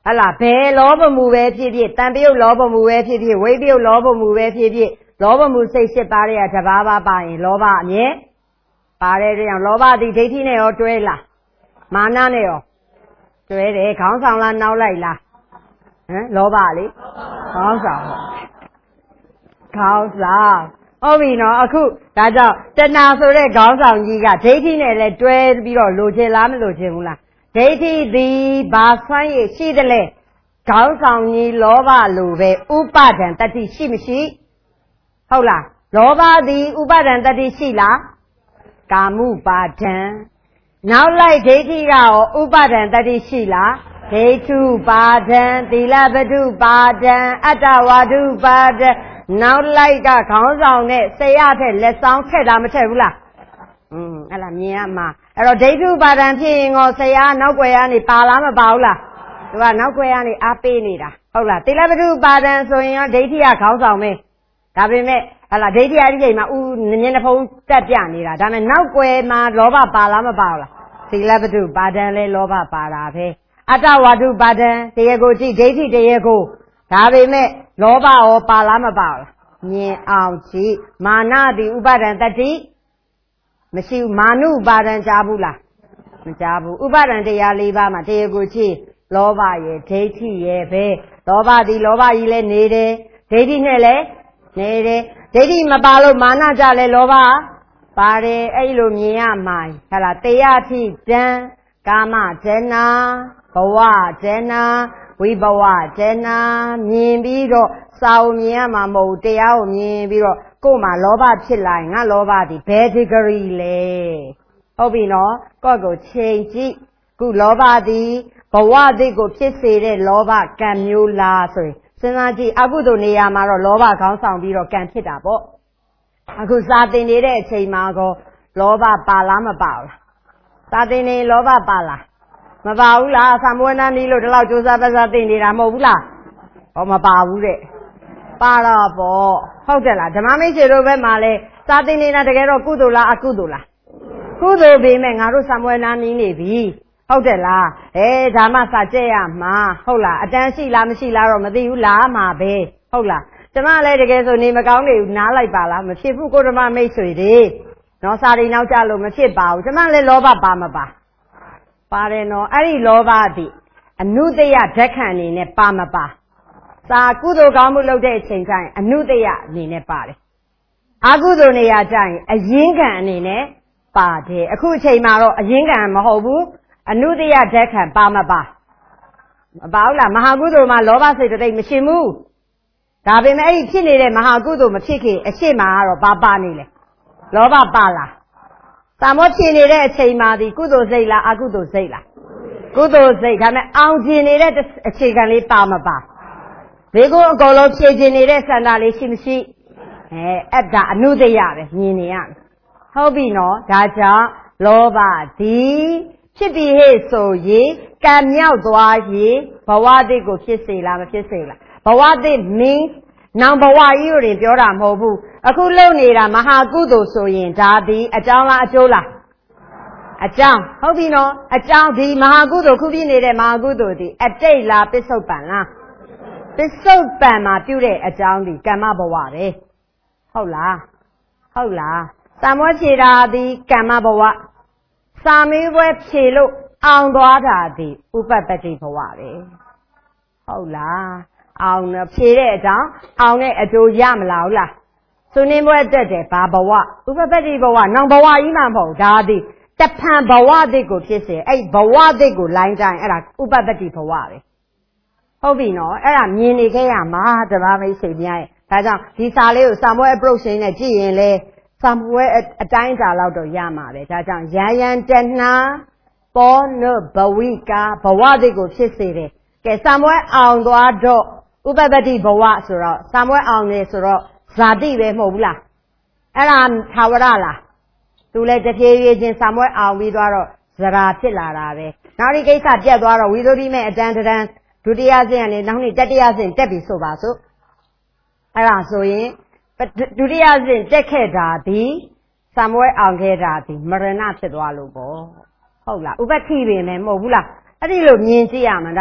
ဟလာဘယ်လောဘမှုပဲဖြစ်ဖြစ်တန်ပြုတ်လောဘမှုပဲဖြစ်ဖြစ်ဝိပယုတ်လောဘမှုပဲဖြစ်ဖြစ်လောဘမှုစိတ်ရှစ်ပါးတွေကတဘာဘာပါရင်လောဘအမြဲပါတဲ့ကြောင့်လောဘသည်ဒိဋ္ဌိနဲ့ရောတွဲလားမာနနဲ့ရောတွဲတယ်ခေါင်းဆောင်လားနောက်လိုက်လားဟမ်လောဘလေခေါင်းဆောင်ခေါင်းဆောင်ဟုတ်ပြီနော်အခုဒါကြောင့်တဏှာဆိုတဲ့ခေါင်းဆောင်ကြီးကဒိဋ္ဌိနဲ့လည်းတွဲပြီးတော့လိုချင်လားမလိုချင်ဘူးလားဒိဋ္ဌိသည်ဘာဆွမ်းရည်ရှိတယ်လဲခေါင်းဆောင်ကြီးလောဘလိုပဲဥပါဒံတတိရှိမရှိဟုတ်လားလောဘသည်ဥပါဒံတတိရှိလားကာမုပါဒံနောက်လိုက်ဒိဋ္ဌိကရောဥပါဒံတတိရှိလားဒိဋ္ဌုပါဒံသီလပတုပါဒံအတ္တဝါဒုပါဒံနောက်လိုက်ကခေါင်းဆောင်နဲ့ဆရာထက်လက်ဆောင်ထက်တာမထက်ဘူးလားอืมအဲ့လားမြင်ရမှာအဲ့တော့ဒိဋ္ဌုပါဒံဖြစ်ရင်ရောဆရာနောက်ွယ်ကနေပါလားမပါဘူးလားသူကနောက်ွယ်ကနေအားပေးနေတာဟုတ်လားသီလပတုပါဒံဆိုရင်ရောဒိဋ္ဌိကခေါင်းဆောင်ပဲဒါပေမဲ့ဟလာဒိဋ္ဌိအဒီချိန်မှာဥမျက်နှာဖုံးတက်ပြနေတာဒါပေမဲ့နောက်ွယ်မှာလောဘပါလားမပါဘူးလားသီလပတုပါဒံလဲလောဘပါတာပဲအတ္တဝါဒုပါဒံတရားကိုကြည့်ဒိဋ္ဌိတရားကိုဒါပေမဲ့လောဘရောပါလားမပါဘူးလားမြင်အောင်ကြည့်မာနတိဥပါဒံတတိမရှိဘူးမာနုပါဒံကြားဘူးလားမကြားဘူးဥပါဒံတရား၄ပါးမှာတရားကိုကြည့်လောဘရဲ့ဒိဋ္ဌိရဲ့ပဲလောဘသည်လောဘကြီးလဲနေတယ်ဒိဋ္ဌိနဲ့လဲနေတယ်ဒိဋ္ဌိမပါလို့မာနကြလဲလောဘပါတယ်အဲ့လိုမြင်ရမှာဟလာတရားတိတံကာမဇေနာဘဝဇေနာဝိဘဝဇေနာမြင်ပြီးတော့စာအုပ်မြင်ရမှာမဟုတ်တရားကိုမြင်ပြီးတော့ကိုယ်မှာလောဘဖြစ်လာရင်ငါလောဘသည်ဘယ် degree လဲဟုတ်ပြီနော်ကိုယ့်ကိုချိန်ကြည့်ခုလောဘသည်ဘဝသည်ကိုဖြစ်စေတဲ့လောဘကံမျိုးလားဆိုရင်စဉ်းစားကြည့်အကုသိုလ်နေရာမှာတော့လောဘခေါင်းဆောင်ပြီးတော့ကံဖြစ်တာပေါ့အခုစာသင်နေတဲ့အချိန်မှာကောလောဘပါလားမပါဘူးလားစာသင်နေလောဘပါလားမပါဘူးလားသံဝေနနီးလို့ဒီလောက်ကြိုးစားပတ်စားသင်နေတာမဟုတ်ဘူးလားဟောမပါဘူးတဲ့ပါတော့ပေါ့ဟုတ်တယ်လားဓမ္မမိတ်ဆွေတို့ဘက်မှာလဲစာသင်နေတာတကယ်တော့ကုသိုလ်လားအကုသိုလ်လားကုသိုလ်ပေမဲ့ငါတို့သံဝေနနီးနေပြီဟုတ်တယ်လားအဲဒါမှစာကျက်ရမှာဟုတ်လားအတန်းရှိလားမရှိလားတော့မသိဘူးလားမှာပဲဟုတ်လားကျမလည်းတကယ်ဆိုနေမကောင်းနေဘူးနားလိုက်ပါလားမဖြစ်ဘူးကိုဓမ္မမိတ်ဆွေတွေနော်စာရီနောက်ကြလို့မဖြစ်ပါဘူးကျမလည်းလောဘပါမပါပါတယ်နော်အဲ့ဒီလောဘသည်အနုတ္တယဓက္ခံအနေနဲ့ပါမပါစာကုသိုလ်ကောင်းမှုလုပ်တဲ့အချိန်ကျရင်အနုတ္တယအနေနဲ့ပါတယ်အကုသိုလ်နေရာကျရင်အရင်းခံအနေနဲ့ပါတယ်အခုအချိန်မှာတော့အရင်းခံမဟုတ်ဘူးအနုတ္တယဓက္ခံပါမပါမပါဘူးလားမဟာကုသိုလ်မှာလောဘစိတ်တိတ်မရှိဘူးဒါပေမဲ့အဲ့ဒီဖြစ်နေတဲ့မဟာကုသိုလ်မဖြစ်ခင်အရှိမကတော့ပါပါနေလေလောဘပါလားသာမောဖြစ်နေတဲ့အချိန်မှာဒီကုသိုလ်စိတ်လားအကုသိုလ်စိတ်လားကုသိုလ်စိတ်ဒါပေမဲ့အောင်ကျင်နေတဲ့အခြေခံလေးပါမပါဒီကုအကုန်လုံးဖြည့်ကျင်နေတဲ့စန္ဒလေးရှိမရှိအဲအဲ့ဒါအနုတ္တယပဲမြင်နေရဟုတ်ပြီနော်ဒါကြောင့်လောဘသည်ဖြစ်ပြီးဟဲ့ဆိုရင်ကံမြောက်သွားရင်ဘဝတိကိုဖြစ်စေလားမဖြစ်စေလားဘဝတိ means နောင်ဘဝကြီးကိုပြောတာမဟုတ်ဘူးအခုလုပ်နေတာမဟာကုသိုလ်ဆိုရင်ဒါသည်အကြောင်းလားအကျိုးလားအကြောင်းဟုတ်ပြီနော်အကြောင်းဒီမဟာကုသိုလ်ခုပြနေတဲ့မဟာကုသိုလ်ဒီအတိတ်လားပစ္စုပန်လားပစ္စုပန်မှာပြုတဲ့အကြောင်းဒီကမ္မဘဝပဲဟုတ်လားဟုတ်လားသံမောဖြေတာဒီကမ္မဘဝစာမေးပွဲဖြေလို့အောင်သွားတာဒီဥပပတ္တိဘဝပဲဟုတ်လားအောင်ဖြေတဲ့အကြောင်းအောင်တဲ့အကျိုးရမလားဟုတ်လားသုနေပွဲတက်တယ်ဘာဘဝဥပပတ္တိဘဝနောင်ဘဝကြီးမှမဟုတ်ဒါဒီတဖန်ဘဝတိကိုဖြစ်စေအဲ့ဘဝတိကိုလိုင်းတိုင်းအဲ့ဒါဥပပတ္တိဘဝပဲဟုတ်ပြီနော်အဲ့ဒါမြင်နေခဲ့ရမှာဓမ္မမိတ်ဆွေများရဲ့ဒါကြောင့်ဒီစာလေးကိုစာမွဲ approach နဲ့ကြည့်ရင်လေစာမွဲအတိုင်းစာလောက်တော့ရမှာပဲဒါကြောင့်ရန်ရန်တဏှာပောနုဘဝိကာဘဝတိကိုဖြစ်စေတယ်ကဲစာမွဲအောင်သွားတော့ဥပပတ္တိဘဝဆိုတော့စာမွဲအောင်နေဆိုတော့ဇာတိပဲမဟုတ်ဘူးလားအဲ့ဒါသာဝရလားသူလည်းတဖြည်းဖြည်းချင်းစာမွဲအောင်ပြီးသွားတော့ဇရာဖြစ်လာတာပဲနောက်ဒီကိစ္စပြတ်သွားတော့ဝိသုဒ္ဓိမဲ့အတန်းတန်းဒုတိယဆင့်ကနေနောက်နေ့တတိယဆင့်တက်ပြီဆိုပါစို့အဲ့ဒါဆိုရင်ဒုတိယဆင့်တက်ခဲ့တာဒီစာမွဲအောင်ခဲ့တာဒီမရဏဖြစ်သွားလို့ပေါ့ဟုတ်လားဥပ္ပတိပင်ပဲမဟုတ်ဘူးလားအဲ့ဒီလိုမြင်ကြည့်ရမှာဒါကြောင့်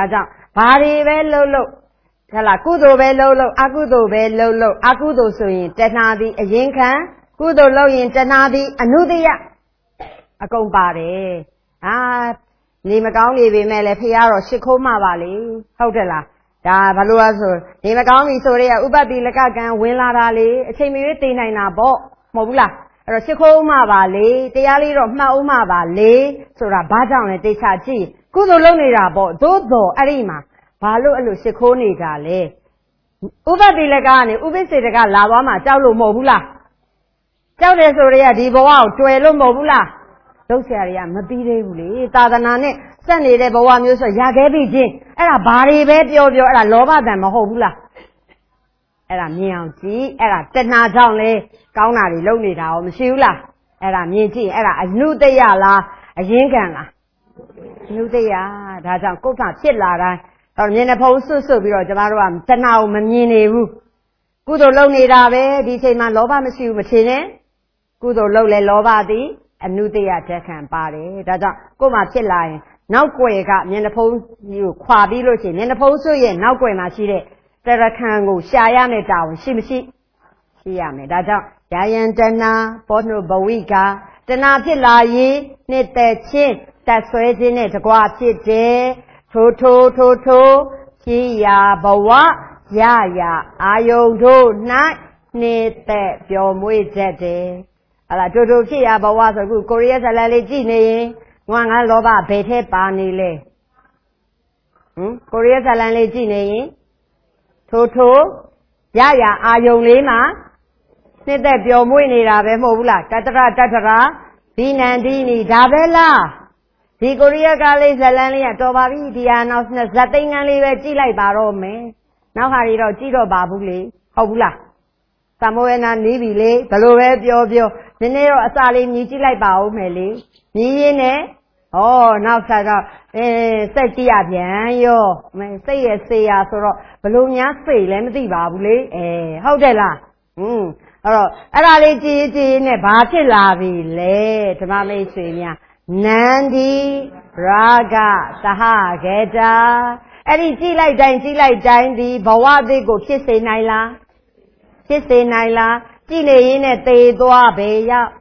ဘာတွေပဲလှုပ်လှုပ်ဟလာကုသိုလ်ပဲလှုပ်လှုပ်အကုသိုလ်ပဲလှုပ်လှုပ်အကုသိုလ်ဆိုရင်တဏှာသည်အရင်ခံကုသိုလ်လုပ်ရင်တဏှာသည်အနုတ္တယအကုန်ပါတယ်အာနေမကောင်းနေပေမဲ့လည်းဖေကတော့ရှ िख ိုးမှပါလေဟုတ်တယ်လားဒါဘာလို့လဲဆိုနေမကောင်းပြီဆိုရဲဥပတိလကကံဝင်လာတာလေအချိန်မရွေးသိနိုင်တာပေါ့မဟုတ်ဘူးလားအဲ့တော့ရှ िख ိုးမှပါလေတရားလေးတော့မှတ်ဦးမှပါလေဆိုတာဘာကြောင့်လဲသိချကြည့်ကုသိုလ်လုပ်နေတာပေါ့သို့တော်အဲ့ဒီမှာဘာလို့အဲ့လိုရှ िख ိုးနေတာလဲဥပတိလကကနေဥပိ္ပစေတကလာသွားမှကြောက်လို့မဟုတ်ဘူးလားကြောက်တယ်ဆိုရဲဒီဘဝကိုတွေ့လို့မဟုတ်ဘူးလားလုပ်ဆရာတွေကမပြီးသေးဘူးလေသာသနာနဲ့စက်နေတဲ့ဘဝမျိုးဆိုရခဲ့ပြီချင်းအဲ့ဒါဘာတွေပဲပြောပြောအဲ့ဒါလောဘတန်မဟုတ်ဘူးလားအဲ့ဒါမြင်အောင်ကြည့်အဲ့ဒါတဏှာကြောင့်လေကောင်းတာတွေလုပ်နေတာရောမရှိဘူးလားအဲ့ဒါမြင်ကြည့်အဲ့ဒါအနုတ္တယလားအရင်ကံလားအနုတ္တယဒါကြောင့်ကိုယ်ကဖြစ်လာတိုင်းတော့မြင်တဲ့ဖုံးဆွတ်ဆွတ်ပြီးတော့ကျမတို့ကတဏှာကိုမမြင်နေဘူးကုသိုလ်လုပ်နေတာပဲဒီချိန်မှာလောဘမရှိဘူးမထင်နဲ့ကုသိုလ်လုပ်လဲလောဘသည်အနုတ္တယဓာတ်ခံပါတယ်ဒါကြောင့်ကိုယ်မှဖြစ်လာရင်နောက်ွယ်ကမျက်နှာဖုံးကြီးကိုခွာပြီးလို့ရှိရင်မျက်နှာဖုံးဆွရဲ့နောက်ွယ်မှာရှိတဲ့တရခံကိုရှာရမယ့်တာဝန်ရှိမရှိရှိရမယ်ဒါကြောင့်ယာယံတဏပောနှုဘဝိကတဏဖြစ်လာရင်နှစ်သက်ချင်းတက်ဆွဲခြင်းနဲ့တကွာဖြစ်တယ်ထိုးထိုးထိုးထိုးဖြစ်ရာဘဝရရာအာယုန်တို့၌နှစ်သက်ပျော်မွေ့တတ်တယ်ဟလာထိုးထိုးဖြစ်ရာဘဝဆိုခုကိုရီးယားဇာတ်လမ်းလေးကြည့်နေရင်ငွားငါလောဘဘယ်ထဲပါနေလဲဟမ်ကိုရီးယားဇာတ်လမ်းလေးကြည့်နေရင်ထိုးထိုးရရအာယုံလေးမှာနှစ်သက်ပျော်မွေ့နေတာပဲမဟုတ်ဘူးလားကတ္တရတတ္ထရာဒီနန္ဒီနီဒါပဲလားဒီကိုရီးယားကလေးဇာတ်လမ်းလေးကတော်ပါပြီဒီဟာနောက်ဇာတ်သိန်းကန်းလေးပဲကြည့်လိုက်ပါတော့မယ်နောက်ဟာတွေတော့ကြည့်တော့ပါဘူးလေဟုတ်ဘူးလားသမဝေနာနီးပြီလေဘလို့ပဲပြောပြောနည်းနည်းတော့အစာလေးမြည်ကြည့်လိုက်ပါဦးမယ်လေမြည်ရင်းနဲ့ဩနောက်ဆက်တော့အဲစိတ်ကြည့်ရပြန်ရောမင်းစိတ်ရဲ့စေရာဆိုတော့ဘလို့များစိတ်လည်းမသိပါဘူးလေအဲဟုတ်တယ်လားဟွန်းအဲ့တော့အဲ့ဒါလေးကြည်ကြည်နဲ့ဘာဖြစ်လာပြီလဲဓမ္မမိတ်ဆွေများနန္ဒီရာဂသဟကေတာအဲ့ဒီကြည့်လိုက်တိုင်းကြည့်လိုက်တိုင်းဒီဘဝအသေးကိုဖြစ်စေနိုင်လားဖြစ်စေနိုင်လားကြည့်နေရင်းနဲ့သေသွားပဲရောက်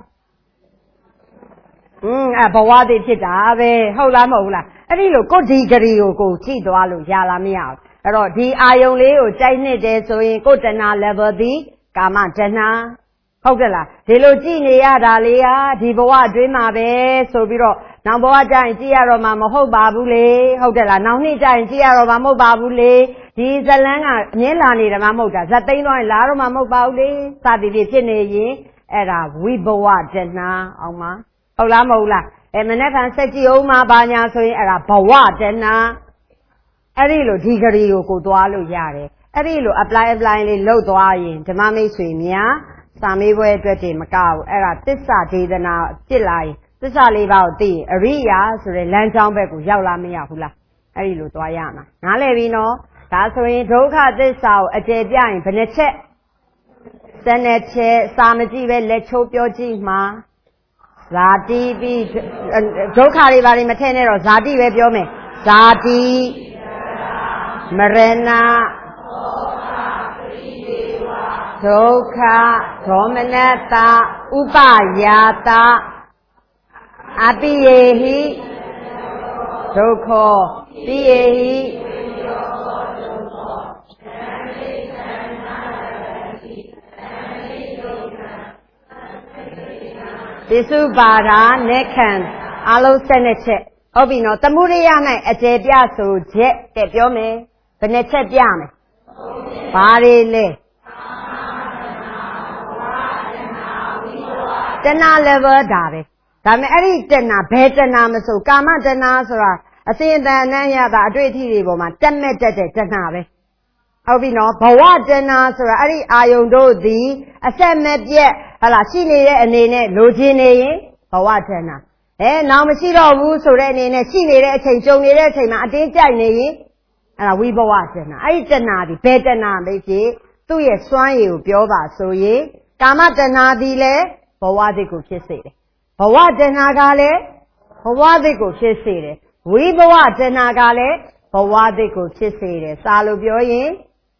อืมအဲဘဝတည်ဖြစ်တာပဲဟုတ်လားမဟုတ်လားအဲ့ဒီလိုကိုဒီဂရီကိုကိုကြည့်သွားလို့ရလားမရဘူးအဲ့တော့ဒီအာယုံလေးကိုကြိုက်နေတယ်ဆိုရင်ကိုတဏှာ level သည်ကာမတဏှာဟုတ်ကဲ့လားဒီလိုကြည့်နေရတာလေးဟာဒီဘဝအတွင်းမှာပဲဆိုပြီးတော့နောက်ဘဝကျရင်ကြည့်ရတော့မှမဟုတ်ပါဘူးလေဟုတ်တယ်လားနောက်နှစ်ကျရင်ကြည့်ရတော့မှမဟုတ်ပါဘူးလေဒီဇလန်းကအမြဲလာနေတယ်မှမဟုတ်တာဇတ်သိမ်းသွားရင်လာတော့မှမဟုတ်ပါဘူးလေစသည်ဖြင့်ဖြစ်နေရင်အဲ့ဒါဝိဘဝတဏှာအောင်ပါဟုတ်လားမဟုတ်လားအဲမနေ့ကစက်ကြည့်အောင်မှာဘာညာဆိုရင်အဲ့ဒါဘဝတဏှာအဲ့ဒီလိုဒီဂရီကိုကိုသွားလို့ရတယ်အဲ့ဒီလို apply apply လေးလုပ်သွားရင်ဓမ္မမိတ်ဆွေများစာမေးပွဲအတွက်တည်းမကဘူးအဲ့ဒါသစ္စာဒေသနာဖြစ်လာရင်သစ္စာလေးပါးကိုသိရင်အရိယာဆိုတဲ့လမ်းကြောင်းဘက်ကိုရောက်လာမရဘူးလားအဲ့ဒီလိုသွားရမှာနားလည်ပြီနော်ဒါဆိုရင်ဒုက္ခသစ္စာကိုအကျေပြရင်ဘယ်နှချက်စနေချက်စာမကြည့်ပဲလက်ချိုးပြောကြည့်မှာဇာတိပြီးဒုက္ခတွေဘာတွေမထည့်နဲ့တော့ဇာတိပဲပြောမယ်ဇာတိမရဏဒုက္ခဒေါမနတဥပယာတအပိယေဟိဒုက္ခပိယေဟိပစ္စုပါဒာနေခံအလုံးဆက်နှစ်ချက်ဟုတ်ပြီနော်သမုဒိယ၌အကျေပြဆိုချက်တဲ့ပြောမယ်ဘယ်နှချက်ပြမယ်ဘာတွေလဲတဏှာ level ဒါပဲဒါပေမဲ့အဲ့ဒီတဏှာဘယ်တဏှာမဆိုကာမတဏှာဆိုတာအစဉ်အတန်အနံ့ရတာအတွေ့အထိတွေပေါ်မှာတက်မဲ့တက်တဲ့တဏှာပဲဟုတ်ပြီနော်ဘဝတဏှာဆိုတာအဲ့ဒီအာယုန်တို့သည်အဆက်မပြတ်ဟလာရှိနေတဲ့အနေနဲ့လိုချင်နေရင်ဘဝတဏှာအဲနောက်မရှိတော့ဘူးဆိုတဲ့အနေနဲ့ရှိနေတဲ့အချိန်ကြုံနေတဲ့အချိန်မှာအတင်းကြိုက်နေရင်အဲ့ဒါဝိဘဝတဏှာအဲ့ဒီတဏှာဒီဘယ်တဏှာပဲဖြစ်သူ့ရဲ့စွမ်းရည်ကိုပြောပါဆိုရင်ကာမတဏှာဒီလေဘဝသစ်ကိုဖြစ်စေတယ်ဘဝတဏှာကလည်းဘဝသစ်ကိုဖြစ်စေတယ်ဝိဘဝတဏှာကလည်းဘဝသစ်ကိုဖြစ်စေတယ်စာလို့ပြောရင်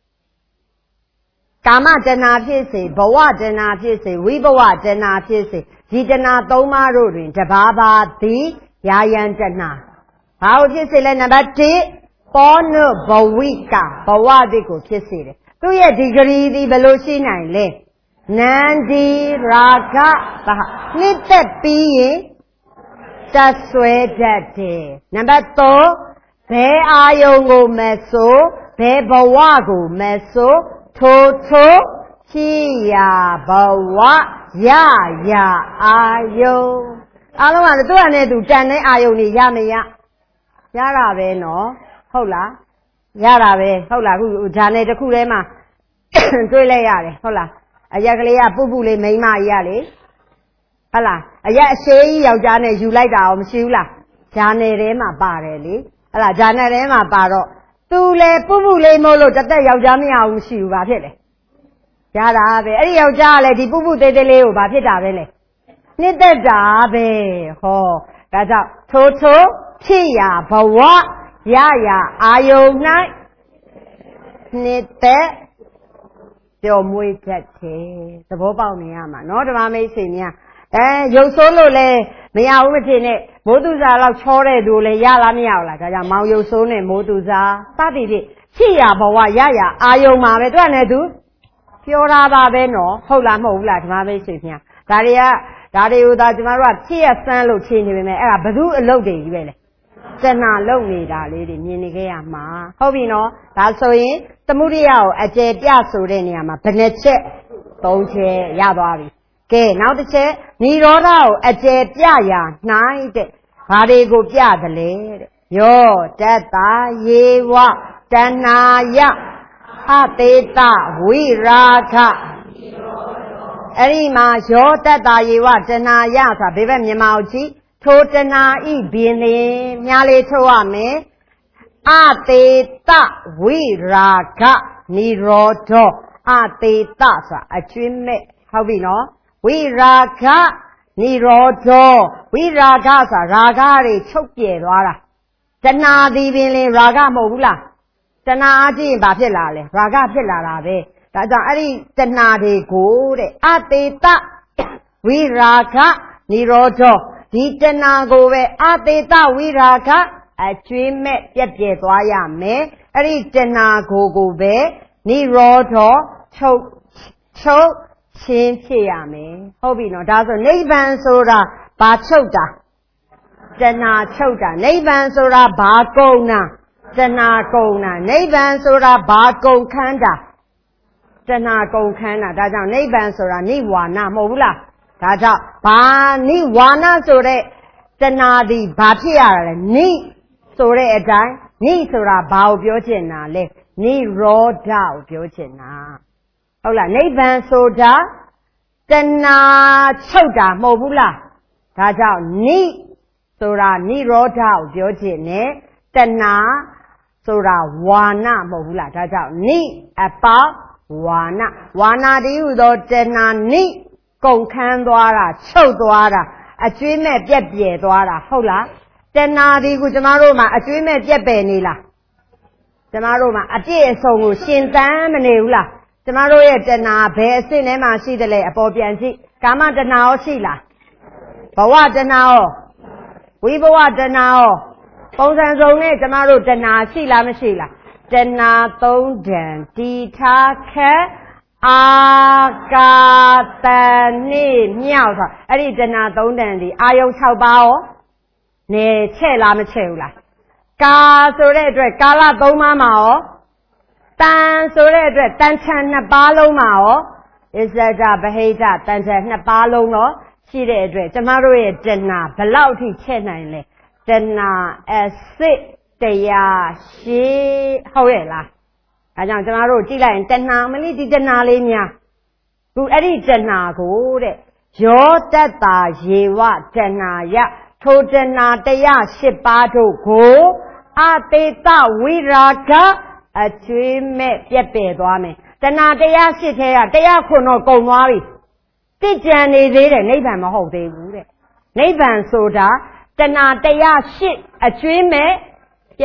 ကာမတဏှာဖြစ်စေဘဝတဏှာဖြစ်စေဝိဘဝတဏှာဖြစ်စေဒီတဏှာသုံးပါးတို့တွင်တဘာဘာသည်ယာယံတဏှာဘာကိုဖြစ်စေလဲနံပါတ်တစ်ပောနုဘဝိကဘဝသစ်ကိုဖြစ်စေတယ်သူ့ရဲ့ဒီဂရီသည်ဘယ်လိုရှိနိုင်လဲနန္ဒီရာဂဘာနှစ်သက်ပြီးရင်တက်ဆွဲတတ်တယ်နံပါတ်သုံးဘယ်အာယုံကိုမဆိုဘယ်ဘဝကိုမဆိုထိုထိုဖြစ်ရာဘဝရရအာယုံအားလုံးကသူ့အနေနဲ့သူတန်တဲ့အာယုံတွေရမရရတာပဲနော်ဟုတ်လားရတာပဲဟုတ်လားခုဂျာနယ်တစ်ခုထဲမှာတွေ့လဲရတယ်ဟုတ်လားအရက်ကလေးကပုပ်ပုလေးမိန်းမကြီးရလေဟုတ်လားအရက်အရှိကြီးယောက်ျားနဲ့ယူလိုက်တာရောမရှိဘူးလားဂျာနယ်ထဲမှာပါတယ်လေဟုတ်လားဂျာနယ်ထဲမှာပါတော့သူလေပုပ်ပုလေးမို့လို့တသက်ယောက်ျားမရဘူးမရှိဘူးဘာဖြစ်လဲရတာပဲအဲ့ဒီယောက်ျားကလည်းဒီပုပ်ပုသေးသေးလေးကိုဘာဖြစ်တာပဲလဲနှစ်သက်တာပဲဟောဒါကြောင့်ထိုထိုဖြစ်ရာဘဝရရအာယုံ၌နှစ်သက်ပျော်မွေးတတ်တယ်သဘောပေါက်နေရမှာနော်ဓမ္မမိတ်ဆွေများအဲရုပ်ဆိုးလို့လဲမရဘူးမဖြစ်နဲ့မိုးသူစားလောက်ချောတဲ့သူလဲရလားမရဘူးလားဒါကြောင့်မောင်ရုပ်ဆိုးနဲ့မိုးသူစားစသည်ဖြင့်ဖြစ်ရဘဝရရအာယုံမှာပဲသူကလည်းသူပြောတာပါပဲနော်ဟုတ်လားမဟုတ်ဘူးလားဓမ္မမိတ်ဆွေများဒါတွေကဒါတွေကိုသာကျမတို့ကဖြစ်ရစမ်းလို့ချင်းနေပေမဲ့အဲ့ဒါဘယ်သူအလုပ်တွေကြီးပဲလဲတဏှာလုံနေတာလေးတွေမြင်နေခဲ့ရမှာဟုတ်ပြီနော်ဒါဆိုရင်သမုဒိယကိုအကျယ်ပြဆိုတဲ့နေရာမှာဘယ်နှချက်သုံးချက်ရသွားပြီကဲနောက်တစ်ချက်និရောဓကိုအကျယ်ပြရာ၌တဲ့ဘာတွေကိုပြသလဲတဲ့ယောတတ္တယေဝတဏှာယအတေတဝိရာဂအဲ့ဒီမှာယောတတ္တယေဝတဏှာယဆိုတာဘေးဘက်မြန်မာကိုကြည့်ထိုတဏှာဤဘင်းလင်မြားလေးထုတ်ရမယ်အတေတဝိရာဂនិရောဓအတေတဆိုတာအကျွင်းမဲ့ဟုတ်ပြီနော်ဝိရာဂនិရောဓဝိရာဂဆိုတာရာဂတွေချုပ်ပြဲသွားတာတဏှာသည်ပင်လင်ရာဂမဟုတ်ဘူးလားတဏှာအကြည့်ရင်ဘာဖြစ်လာလဲရာဂဖြစ်လာတာပဲဒါကြောင့်အဲ့ဒီတဏှာတွေကိုတဲ့အတေတဝိရာဂនិရောဓဒီတဏှာကိုပဲအတေတဝိရာဂအကျွေးမဲ့ပြက်ပြဲသွားရမယ်အဲ့ဒီတဏှာကိုကိုပဲនិရောဓချုပ်ချုပ်ချင်းဖြစ်ရမယ်ဟုတ်ပြီနော်ဒါဆိုနိဗ္ဗာန်ဆိုတာဘာချုပ်တာတဏှာချုပ်တာနိဗ္ဗာန်ဆိုတာဘာကုန်တာတဏှာကုန်တာနိဗ္ဗာန်ဆိုတာဘာကုန်ခန်းတာတဏှာကုန်ခန်းတာဒါကြောင့်နိဗ္ဗာန်ဆိုတာနိဝါဏမဟုတ်ဘူးလားဒါကြောင့်ဘာနိဝါဏဆိုတဲ့တဏှာသည်ဘာဖြစ်ရတာလဲနိဆိုတဲ့အတိုင်းနိဆိုတာဘာကိုပြောချင်တာလဲနိရောဓကိုပြောချင်တာဟုတ်လားနိဗ္ဗာန်ဆိုတာတဏှာချုပ်တာမဟုတ်ဘူးလားဒါကြောင့်နိဆိုတာနိရောဓကိုပြောချင်တယ်တဏှာဆိုတာဝါဏမဟုတ်ဘူးလားဒါကြောင့်နိအပေါဝါဏဝါဏတည်းဟူသောတဏှာနိကုန်ခန်းသွားတာချုပ်သွားတာအကျွေးမဲ့ပြက်ပြဲသွားတာဟုတ်လားတဏှာဒီကိုကျမတို့မှာအကျွေးမဲ့ပြက်ပယ်နေလားကျမတို့မှာအပြည့်အစုံကိုရှင်သန်မနေဘူးလားကျမတို့ရဲ့တဏှာဘယ်အစစ်ထဲမှာရှိတယ်လဲအပေါ်ပြန်ကြည့်ကာမတဏှာရောရှိလားဘဝတဏှာရောဝိဘဝတဏှာရောပုံစံစုံနဲ့ကျမတို့တဏှာရှိလားမရှိလားတဏှာသုံးတန်တီထားခက်အာကာတန်နိမြောက်ဆိုအဲ့ဒီတဏှာသုံးတန်ဒီအာယုံ၆ပါးရောနေချဲ့လားမချဲ့ဘူးလားကာဆိုတဲ့အတွက်ကာလသုံးပါးမှာရောတန်ဆိုတဲ့အတွက်တန်ချံနှစ်ပါးလုံးမှာရောဣဇဒဗဟိတတန်ချံနှစ်ပါးလုံးတော့ရှိတဲ့အတွက်ကျမတို့ရဲ့တဏှာဘလောက်ထိချဲ့နိုင်လဲတဏှာအစစ်တရားရှိဟုတ်ရဲ့လားအဲကြောင့်ကျမတို့ကြည့်လိုက်ရင်တဏှာမလေးဒီတဏှာလေးများခုအဲ့ဒီတဏှာကိုတဲ့ယောတတ္တာယေဝတဏှာယထိုတဏှာတရား၈ပါးတို့ကိုအတေတဝိရာဂအကျွေးမဲ့ပြက်ပယ်သွားမယ်တဏှာတရား၈ထဲကတရားခုတော့ကုန်သွားပြီတိကျန်နေသေးတယ်နိဗ္ဗာန်မဟုတ်သေးဘူးတဲ့နိဗ္ဗာန်ဆိုတာတဏှာတရား၈အကျွေးမဲ့ပြက်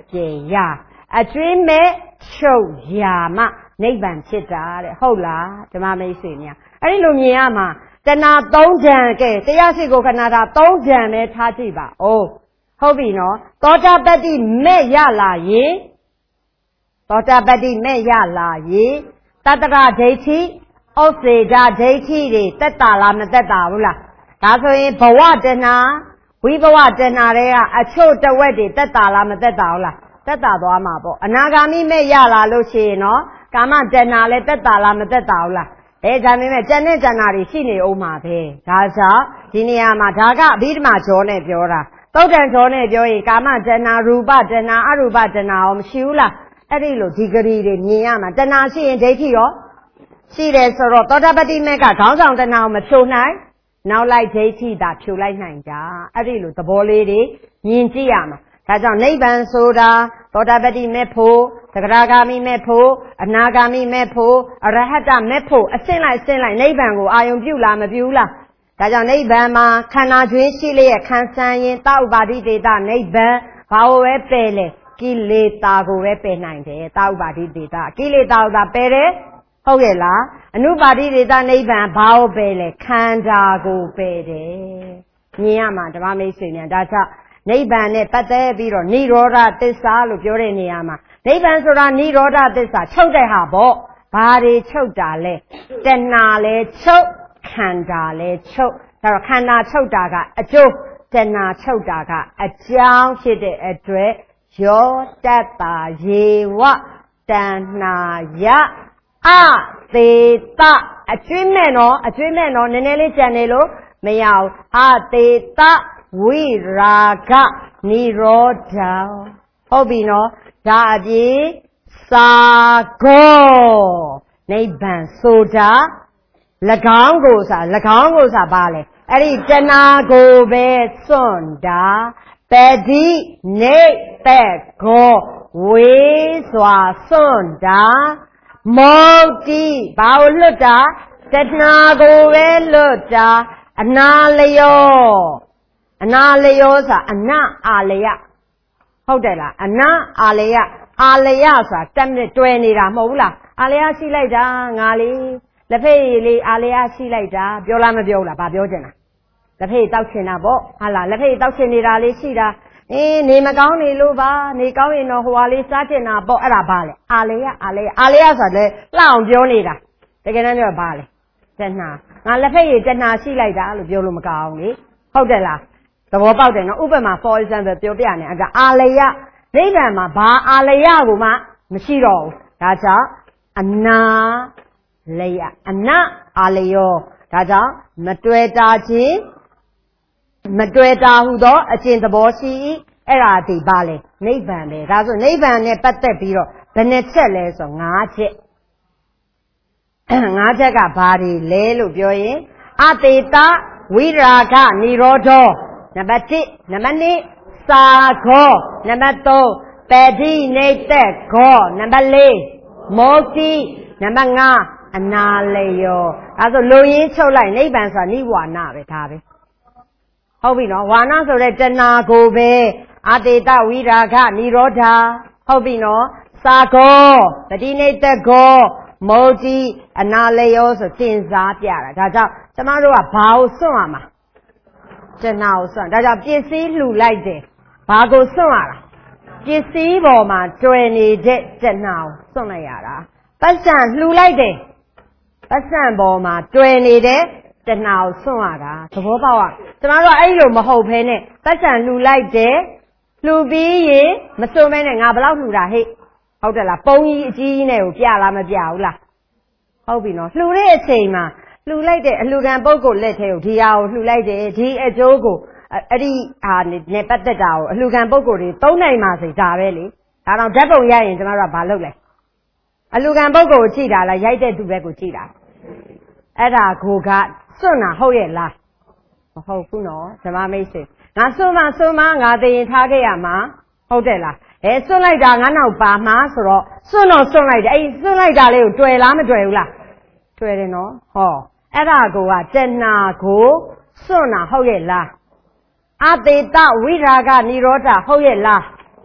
ပြေရအကျွေးမဲ့ချုပ်ရာမှနိဗ္ဗာန်ဖြစ်တာတဲ့ဟုတ်လားဓမ္မမိတ်ဆွေများအဲ့ဒီလိုမြင်ရမှာတဏှာသုံးဓာတ်ကဲတရားရှိကိုခဏတာသုံးဓာတ်ပဲထားကြည့်ပါအိုးဟုတ်ပြီနော်သောတာပတ္တိမဲ့ရလာရင်သောတာပတ္တိမဲ့ရလာရင်တတ္တရဒိဋ္ဌိဥစ္စေဒဒိဋ္ဌိတွေတက်တာလားမတက်တာဘူးလားဒါဆိုရင်ဘဝတဏှာဝိဘဝတဏှာတွေကအချို့တဝက်တွေတက်တာလားမတက်တာဘူးလားတက်တာသွားမှာပေါ့အနာဂါမိမဲ့ရလာလို့ရှိရင်နော်ကာမတဏှာလည်းတက်တာလားမတက်တာဘူးလားအဲဒါပေမဲ့ကျန်တဲ့တဏှာတွေရှိနေဦးမှာပဲဒါကြောင့်ဒီနေရာမှာဒါကအဘိဓမ္မာကျော်နဲ့ပြောတာသုတ်တန်ကျော်နဲ့ပြောရင်ကာမတဏှာရူပတဏှာအရူပတဏှာရောမရှိဘူးလားအဲ့ဒီလိုဒီဂရီတွေမြင်ရမှာတဏှာရှိရင်ဒိဋ္ဌိရောရှိတယ်ဆိုတော့သောတာပတ္တိမေကခေါင်းဆောင်တဏှာကိုမဖြိုနိုင်နောက်လိုက်ဒိဋ္ဌိသာဖြိုလိုက်နိုင်ကြအဲ့ဒီလိုသဘောလေးတွေမြင်ကြည့်ရမှာဒါကြောင့်နိဗ္ဗာန်ဆိုတာသောတာပတ္တိမေဖို့သဂရဂါမိမေဖို့အနာဂါမိမေဖို့အရဟတမေဖို့အစင်းလိုက်အစင်းလိုက်နိဗ္ဗာန်ကိုအာယုံပြုလားမပြုလားဒါကြောင့်နိဗ္ဗာန်မှာခန္ဓာကျွင်းရှိလျက်ခံစားရင်တောက်ပါတိတေတနိဗ္ဗာန်ဘာကိုပဲပယ်လေကိလေသာကိုပဲပယ်နိုင်တယ်တောက်ပါတိတေတကိလေသာကိုသာပယ်တယ်ဟုတ်ရဲ့လားအနုပါတိတေတနိဗ္ဗာန်ဘာကိုပယ်လဲခန္ဓာကိုပယ်တယ်မြင်ရမှာဓမ္မမိတ်ဆွေများဒါကြောင့်နိဗ္ဗာန်နဲ့ပတ်သက်ပြီးတော့និရောဓသစ္စာလို့ပြောတဲ့နေရာမှာနိဗ္ဗာန်ဆိုတာនិရောဓသစ္စာချုပ်တဲ့ဟာပေါ့ဘာတွေချုပ်တာလဲတဏှာလဲချုပ်ခန္ဓာလဲချုပ်ဒါတော့ခန္ဓာချုပ်တာကအကျိုးတဏှာချုပ်တာကအကြောင်းဖြစ်တဲ့အတွက်ယောတတ္တာယေဝတဏှာယအသေးတအကျွေးမဲ့နော်အကျွေးမဲ့နော်နည်းနည်းလေးကြံနေလို့မရဘူးအသေးတဝိရာဂနိရောဓဟုတ်ပြီနော်ဒါအပြင်သာဂောနိဗ္ဗာန်ဆိုတာ၎င်းကိုဆိုတာ၎င်းကိုဆိုတာဘာလဲအဲ့ဒီတဏှာကိုပဲစွန့်တာပတိနေသက်ကိုဝေးစွာစွန့်တာမောတိဘာကိုလွတ်တာတဏှာကိုပဲလွတ်တာအနာလျောအနာလျောဆိုတာအနအာလယဟုတ်တယ်လားအနာအာလယအာလယဆိုတာတက်နဲ့တွယ်နေတာမဟုတ်ဘူးလားအာလယရှိလိုက်တာငါလေးလက်ဖေးလေးအာလယရှိလိုက်တာပြောလားမပြောဘူးလားဘာပြောချင်တာလက်ဖေးတောက်ချင်တာပေါ့ဟာလားလက်ဖေးတောက်ချင်နေတာလေးရှိတာအေးနေမကောင်းနေလို့ပါနေကောင်းရင်တော့ဟိုဟာလေးစားချင်တာပေါ့အဲ့ဒါဘာလဲအာလယအာလယအာလယဆိုတာလေလှအောင်ပြောနေတာတကယ်တမ်းပြောဘာလဲတဏှာငါလက်ဖေးရတဏှာရှိလိုက်တာလို့ပြောလို့မကောင်းလေဟုတ်တယ်လားသဘောပေါက်တယ်နော်ဥပမာ for example ပြောပြနေအဲ့ဒါအာလယနိဗ္ဗာန်မှာဘာအာလယကိုမှမရှိတော့ဘူးဒါကြောင့်အနာလယအနအာလယောဒါကြောင့်မတွေ့တာခြင်းမတွေ့တာဟုသောအကျင့်သဘောရှိအဲ့ဒါဒီပါလေနိဗ္ဗာန်ပဲဒါဆိုနိဗ္ဗာန်နဲ့ပတ်သက်ပြီးတော့ဘယ်နှချက်လဲဆို၅ချက်၅ချက်ကဘာတွေလဲလို့ပြောရင်အတေတဝိရာဂနိရောဓနံပါတ်၁နံပါတ်၂သာဂောနံပါတ်၃ပတိနေသက်ဂောနံပါတ်၄မောတိနံပါတ်၅အနာလယောဒါဆိုလူရင်းချုပ်လိုက်နိဗ္ဗာန်ဆိုတာနိဝါဏပဲဒါပဲဟုတ်ပြီနော်ဝါဏဆိုတဲ့တဏှာကိုပဲအတေတဝိရာဂနိရောဓဟုတ်ပြီနော်သာဂောပတိနေသက်ဂောမောတိအနာလယောဆိုသင်စားပြတာဒါကြောင့်ကျမတို့ကဘာကိုစွန့်ရမှာတဏှာကိုစွန့်ဒါကြောင့်ပစ္စည်းလှူလိုက်တယ်ဘာကိုစွန့်ရတာပစ္စည်းပေါ်မှာတွယ်နေတဲ့တဏှာကိုစွန့်လိုက်ရတာပတ်စံလှူလိုက်တယ်ပတ်စံပေါ်မှာတွယ်နေတဲ့တဏှာကိုစွန့်ရတာသဘောပေါက်ရကျမတို့ကအဲ့လိုမဟုတ်ဘဲနဲ့ပတ်စံလှူလိုက်တယ်လှူပြီးရင်မစွန့်မဲနဲ့ငါဘယ်လောက်လှူတာဟဲ့ဟုတ်တယ်လားပုံကြီးအကြီးကြီးနဲ့ကိုပြလားမပြဘူးလားဟုတ်ပြီနော်လှူတဲ့အချိန်မှာလှူလိုက်တဲ့အလှူခံပုဂ္ဂိုလ်လက်ထဲကိုဒီဟာကိုလှူလိုက်တယ်ဒီအကျိုးကိုအဲ့ဒီဟာနဲ့ပတ်သက်တာကိုအလှူခံပုဂ္ဂိုလ်တွေသုံးနိုင်ပါစေဒါပဲလေဒါတော့ဓာတ်ပုံရရင်ကျမတို့ကဘာလုပ်လဲအလှူခံပုဂ္ဂိုလ်ကိုကြည့်တာလားရိုက်တဲ့သူပဲကိုကြည့်တာအဲ့ဒါကိုကစွန့်တာဟုတ်ရဲ့လားမဟုတ်ဘူးနော်ဓမ္မမိတ်ဆွေငါစွန့်မစွန့်မငါသိရင်ထားခဲ့ရမှာဟုတ်တယ်လားအဲစွန့်လိုက်တာငါနောက်ပါမှာဆိုတော့စွန့်တော့စွန့်လိုက်တယ်အဲ့စွန့်လိုက်တာလေးကိုတွေ့လားမတွေ့ဘူးလားတွေ့တယ်နော်ဟောအဲ့ဒါကိုကတဏှာကိုစွန့်တာဟုတ်ရဲ့လားအတေတဝိရာဂနိရောဓဟုတ်ရဲ့လား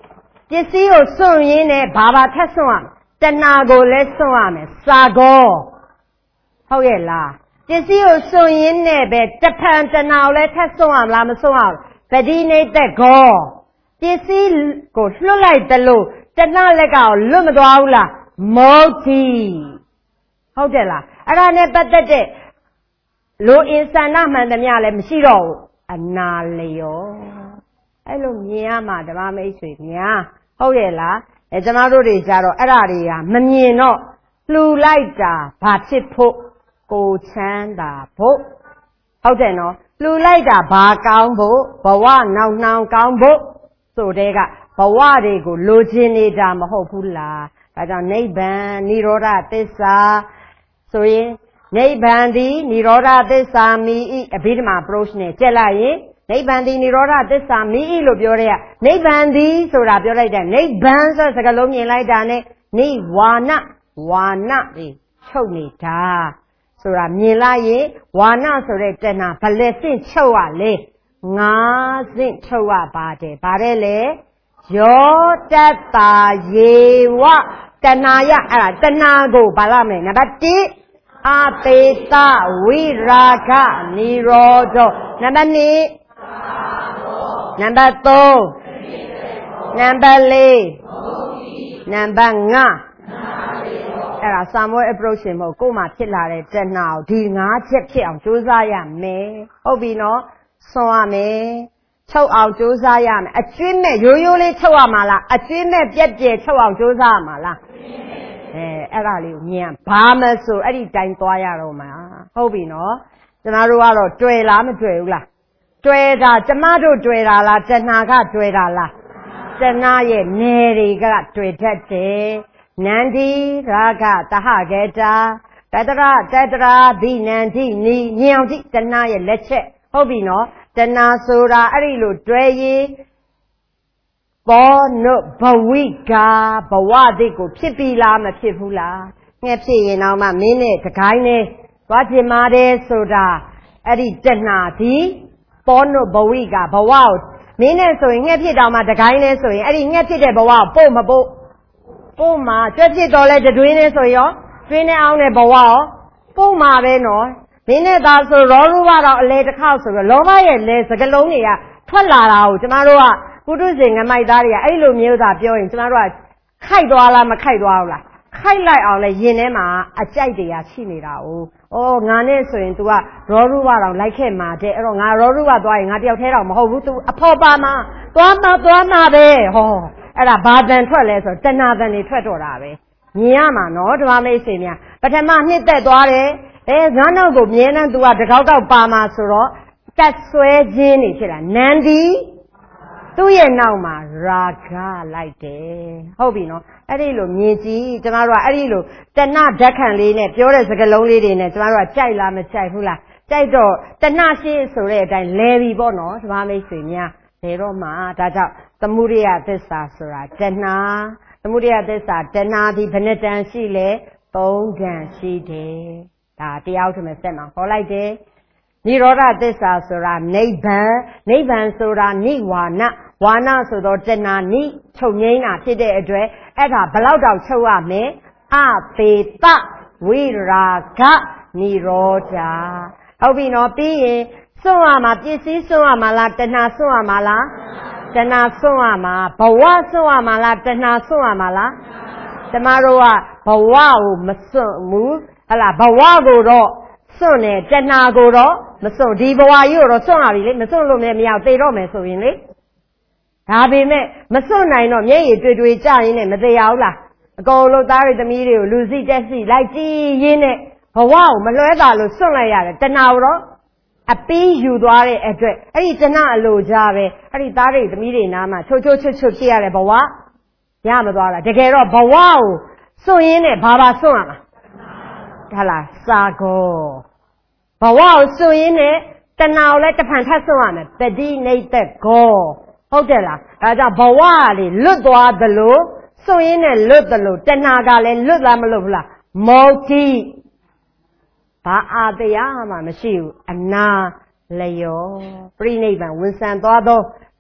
ပစ္စည်းကိုစွန့်ရင်းနဲ့ဘာဘာထက်စွန့်ရမယ်တဏှာကိုလည်းစွန့်ရမယ်စာကောဟုတ်ရဲ့လားပစ္စည်းကိုစွန့်ရင်းနဲ့ပဲတဖန်တဏှာကိုလည်းထက်စွန့်ရမလားမစွန့်ရဘူးပတိနေသက်ကောပစ္စည်းကိုလွတ်လိုက်တယ်လို့တဏှာလက်ကောလွတ်မသွားဘူးလားမဟုတ်ဘူးဟုတ်တယ်လားအဲ့ဒါနဲ့ပတ်သက်တဲ့လိုအင်ဆန္ဒမှန်သမျှလည်းမရှိတော့ဘူးအနာလျောအဲ့လိုမြင်ရမှာဓမ္မမိတ်ဆွေများဟုတ်ရဲ့လားအဲကျမတို့တွေကြတော့အဲ့ဒါတွေကမမြင်တော့လှူလိုက်တာဘာဖြစ်ဖို့ကိုချမ်းသာဖို့ဟုတ်တယ်နော်လှူလိုက်တာဘာကောင်းဖို့ဘဝနောက်နှောင်းကောင်းဖို့ဆိုတဲ့ကဘဝတွေကိုလိုချင်နေတာမဟုတ်ဘူးလားဒါကြောင့်နိဗ္ဗာန်និရောဓသစ္စာဆိုရင်နိဗ္ဗာန်သည်និရောဓသစ္စာမိဤအဘိဓမ္မာ approach နဲ့ကြက်လိုက်ရင်နိဗ္ဗာန်သည်និရောဓသစ္စာမိဤလို့ပြောတဲ့ကနိဗ္ဗာန်သည်ဆိုတာပြောလိုက်တဲ့နိဗ္ဗာန်ဆိုတဲ့စကားလုံးမြင်လိုက်တာနဲ့နိဝါနဝါနတွေချုပ်နေတာဆိုတာမြင်လိုက်ရင်ဝါနဆိုတဲ့တဏှာဘယ်လက်ဆင့်ချုပ်ရလဲငါးဆင့်ချုပ်ရပါတယ်ဗါတဲ့လေယောတတ္တာယေဝတဏှာယအဲ့ဒါတဏှာကိုဘာလာမလဲနံပါတ်တစ်အပေတဝိရာဂနိရောဓနံပါတ်နှစ်နံပါတ်သုံးနံပါတ်လေးနံပါတ်ငါးအဲ့ဒါစာမွေး approach မဟုတ်ကိုယ်မှာဖြစ်လာတဲ့တဏှာကိုဒီငါးချက်ဖြစ်အောင်ကြိုးစားရမယ်ဟုတ်ပြီနော်ဆွန်ရမယ်ချုပ်အောင်ကြိုးစားရမယ်အကျွင်းမဲ့ရိုးရိုးလေးချုပ်ရမှာလားအကျွင်းမဲ့ပြက်ပြဲချုပ်အောင်ကြိုးစားရမှာလားအဲအဲ့ဒါလေးကိုမြင်ဘာမဆိုအဲ့ဒီတိုင်းသွားရတော့မှာဟုတ်ပြီနော်ကျမတို့ကတော့တွေ့လားမတွေ့ဘူးလားတွေ့တာကျမတို့တွေ့တာလားတဏှာကတွေ့တာလားတဏှာရဲ့နယ်တွေကတွေ့တတ်တယ်နန္ဒီရာဂတဟကေတာတတရတတရာဒိနန္ဒီနီညောင်တိတဏှာရဲ့လက်ချက်ဟုတ်ပြီနော်တဏှာဆိုတာအဲ့ဒီလိုတွေ့ရင်ဘောနုဘဝိကာဘဝတိကိုဖြစ်ပြီလားမဖြစ်ဘူးလားငှက်ဖြစ်ရင်တော့မှမင်းနဲ့တကိုင်းနဲ့သွားကျင်ပါတယ်ဆိုတာအဲ့ဒီတဏှာဒီဘောနုဘဝိကာဘဝကိုမင်းနဲ့ဆိုရင်ငှက်ဖြစ်တော့မှတကိုင်းနဲ့ဆိုရင်အဲ့ဒီငှက်ဖြစ်တဲ့ဘဝကိုပို့မပို့ပို့မှာကြွက်ဖြစ်တော့လဲတွင်းနဲ့ဆိုရောတွင်းနဲ့အောင်တဲ့ဘဝရောပို့မှာပဲနော်မင်းနဲ့သားဆိုရောရူကတော့အလေတစ်ခေါက်ဆိုတော့လောဘရဲ့လေစကလုံးတွေကထွက်လာတာကိုကျမတို့ကကုတုဇင်ငမိုက်သားတွေကအဲ့လိုမျိုးသာပြောရင်ကျမတို့ကခိုက်သွားလားမခိုက်သွားဘူးလားခိုက်လိုက်အောင်လဲရင်ထဲမှာအကြိုက်တရားရှိနေတာ哦အော်ငါနဲ့ဆိုရင် तू ကရောရူကတော့လိုက်ခဲ့မှာတဲ့အဲ့တော့ငါရောရူကသွားရင်ငါတယောက်ထဲတော့မဟုတ်ဘူး तू အဖော်ပါမှာသွားမှာသွားမှာပဲဟောအဲ့ဒါဘာတန်ထွက်လဲဆိုတဏှာတန်တွေထွက်တော့တာပဲမြင်ရမှာနော်ဓမ္မမိတ်ဆွေများပထမနှစ်သက်သွားတယ်အဲငါနောက်ကိုမြဲတမ်း तू ကတကောက်ကောက်ပါမှာဆိုတော့တက်ဆွဲခြင်းနေဖြစ်လာနန္ဒီသူ့ရဲ့နောက်မှာရာဂလိုက်တယ်ဟုတ်ပြီနော်အဲ့ဒီလိုမြင်ကြည့်ကျမတို့ကအဲ့ဒီလိုတဏှဓာတ်ခံလေးနဲ့ပြောတဲ့စကားလုံးလေးတွေနဲ့ကျမတို့ကကြိုက်လားမကြိုက်ဘူးလားကြိုက်တော့တဏှရှိဆိုတဲ့အတိုင်းလဲပြီပေါ့နော်ဓမ္မမိတ်ဆွေများလဲတော့မှဒါကြောင့်သမုဒိယသစ္စာဆိုတာတဏှသမုဒိယသစ္စာတဏှဒီဘယ်နှတန်ရှိလဲသုံးတန်ရှိတယ်ဒါတရားဥထမဆက်မှာဟောလိုက်တယ်និရောဓသစ္စာဆိုတာနိဗ္ဗာန်နိဗ္ဗာန်ဆိုတာနိဝါနဝါနဆိုတော့တဏှာနိချုပ်ငိမ့်တာဖြစ်တဲ့အတွက်အဲ့ဒါဘလောက်တောင်ချုပ်ရမယ်အပေတဝိရာဂនិရောဓဟုတ်ပြီနော်ပြီးရင်စွန့်ရမှာပစ္စည်းစွန့်ရမှာလားတဏှာစွန့်ရမှာလားတဏှာစွန့်ရမှာဘဝစွန့်ရမှာလားတဏှာစွန့်ရမှာလားကျမတို့ကဘဝကိုမစွန့်ဘူးဟလာဘဝကိုတော့စွန့်တယ်တဏှာကိုတော့မစွန့်ဒီဘဝကြီးကိုတော့စွန့်ရပြီလေမစွန့်လို့မရသေတော့မယ်ဆိုရင်လေဒါပေမဲ့မစွန့်နိုင်တော့မျက်ရည်တွေ့တွေ့ကြရင်းနဲ့မသေးရဘူးလားအကုန်လုံးသားတွေသမီးတွေကိုလူစီတက်စီလိုက်ကြည့်ရင်းနဲ့ဘဝကိုမလွဲတာလို့စွန့်လိုက်ရတယ်တဏှာကိုတော့အပင်းယူသွားတဲ့အတွက်အဲ့ဒီတဏှအလိုကြပဲအဲ့ဒီသားတွေသမီးတွေနားမှာချိုချိုချွတ်ချွတ်ဖြစ်ရတဲ့ဘဝရမသွားလားတကယ်တော့ဘဝကိုစွန့်ရင်းနဲ့ဘာဘာစွန့်ရမှာဟာလားစာကောဘဝကိုစွန့်ရင်းနဲ့တဏှကိုလည်းတစ်ဖန်ထပ်စွန့်ရမယ်ပတိနိသက်ကောဟုတ်တယ်လားဒါကြောင့်ဘဝကလေလွတ်သွားသလိုစွန့်ရင်းနဲ့လွတ်သလိုတဏှကလည်းလွတ်လားမလွတ်ဘူးလားမောတိဘာအာတရားမှမရှိဘူးအနာလျောပြိနိဗ္ဗာန်ဝင်ဆံသွားသောဘု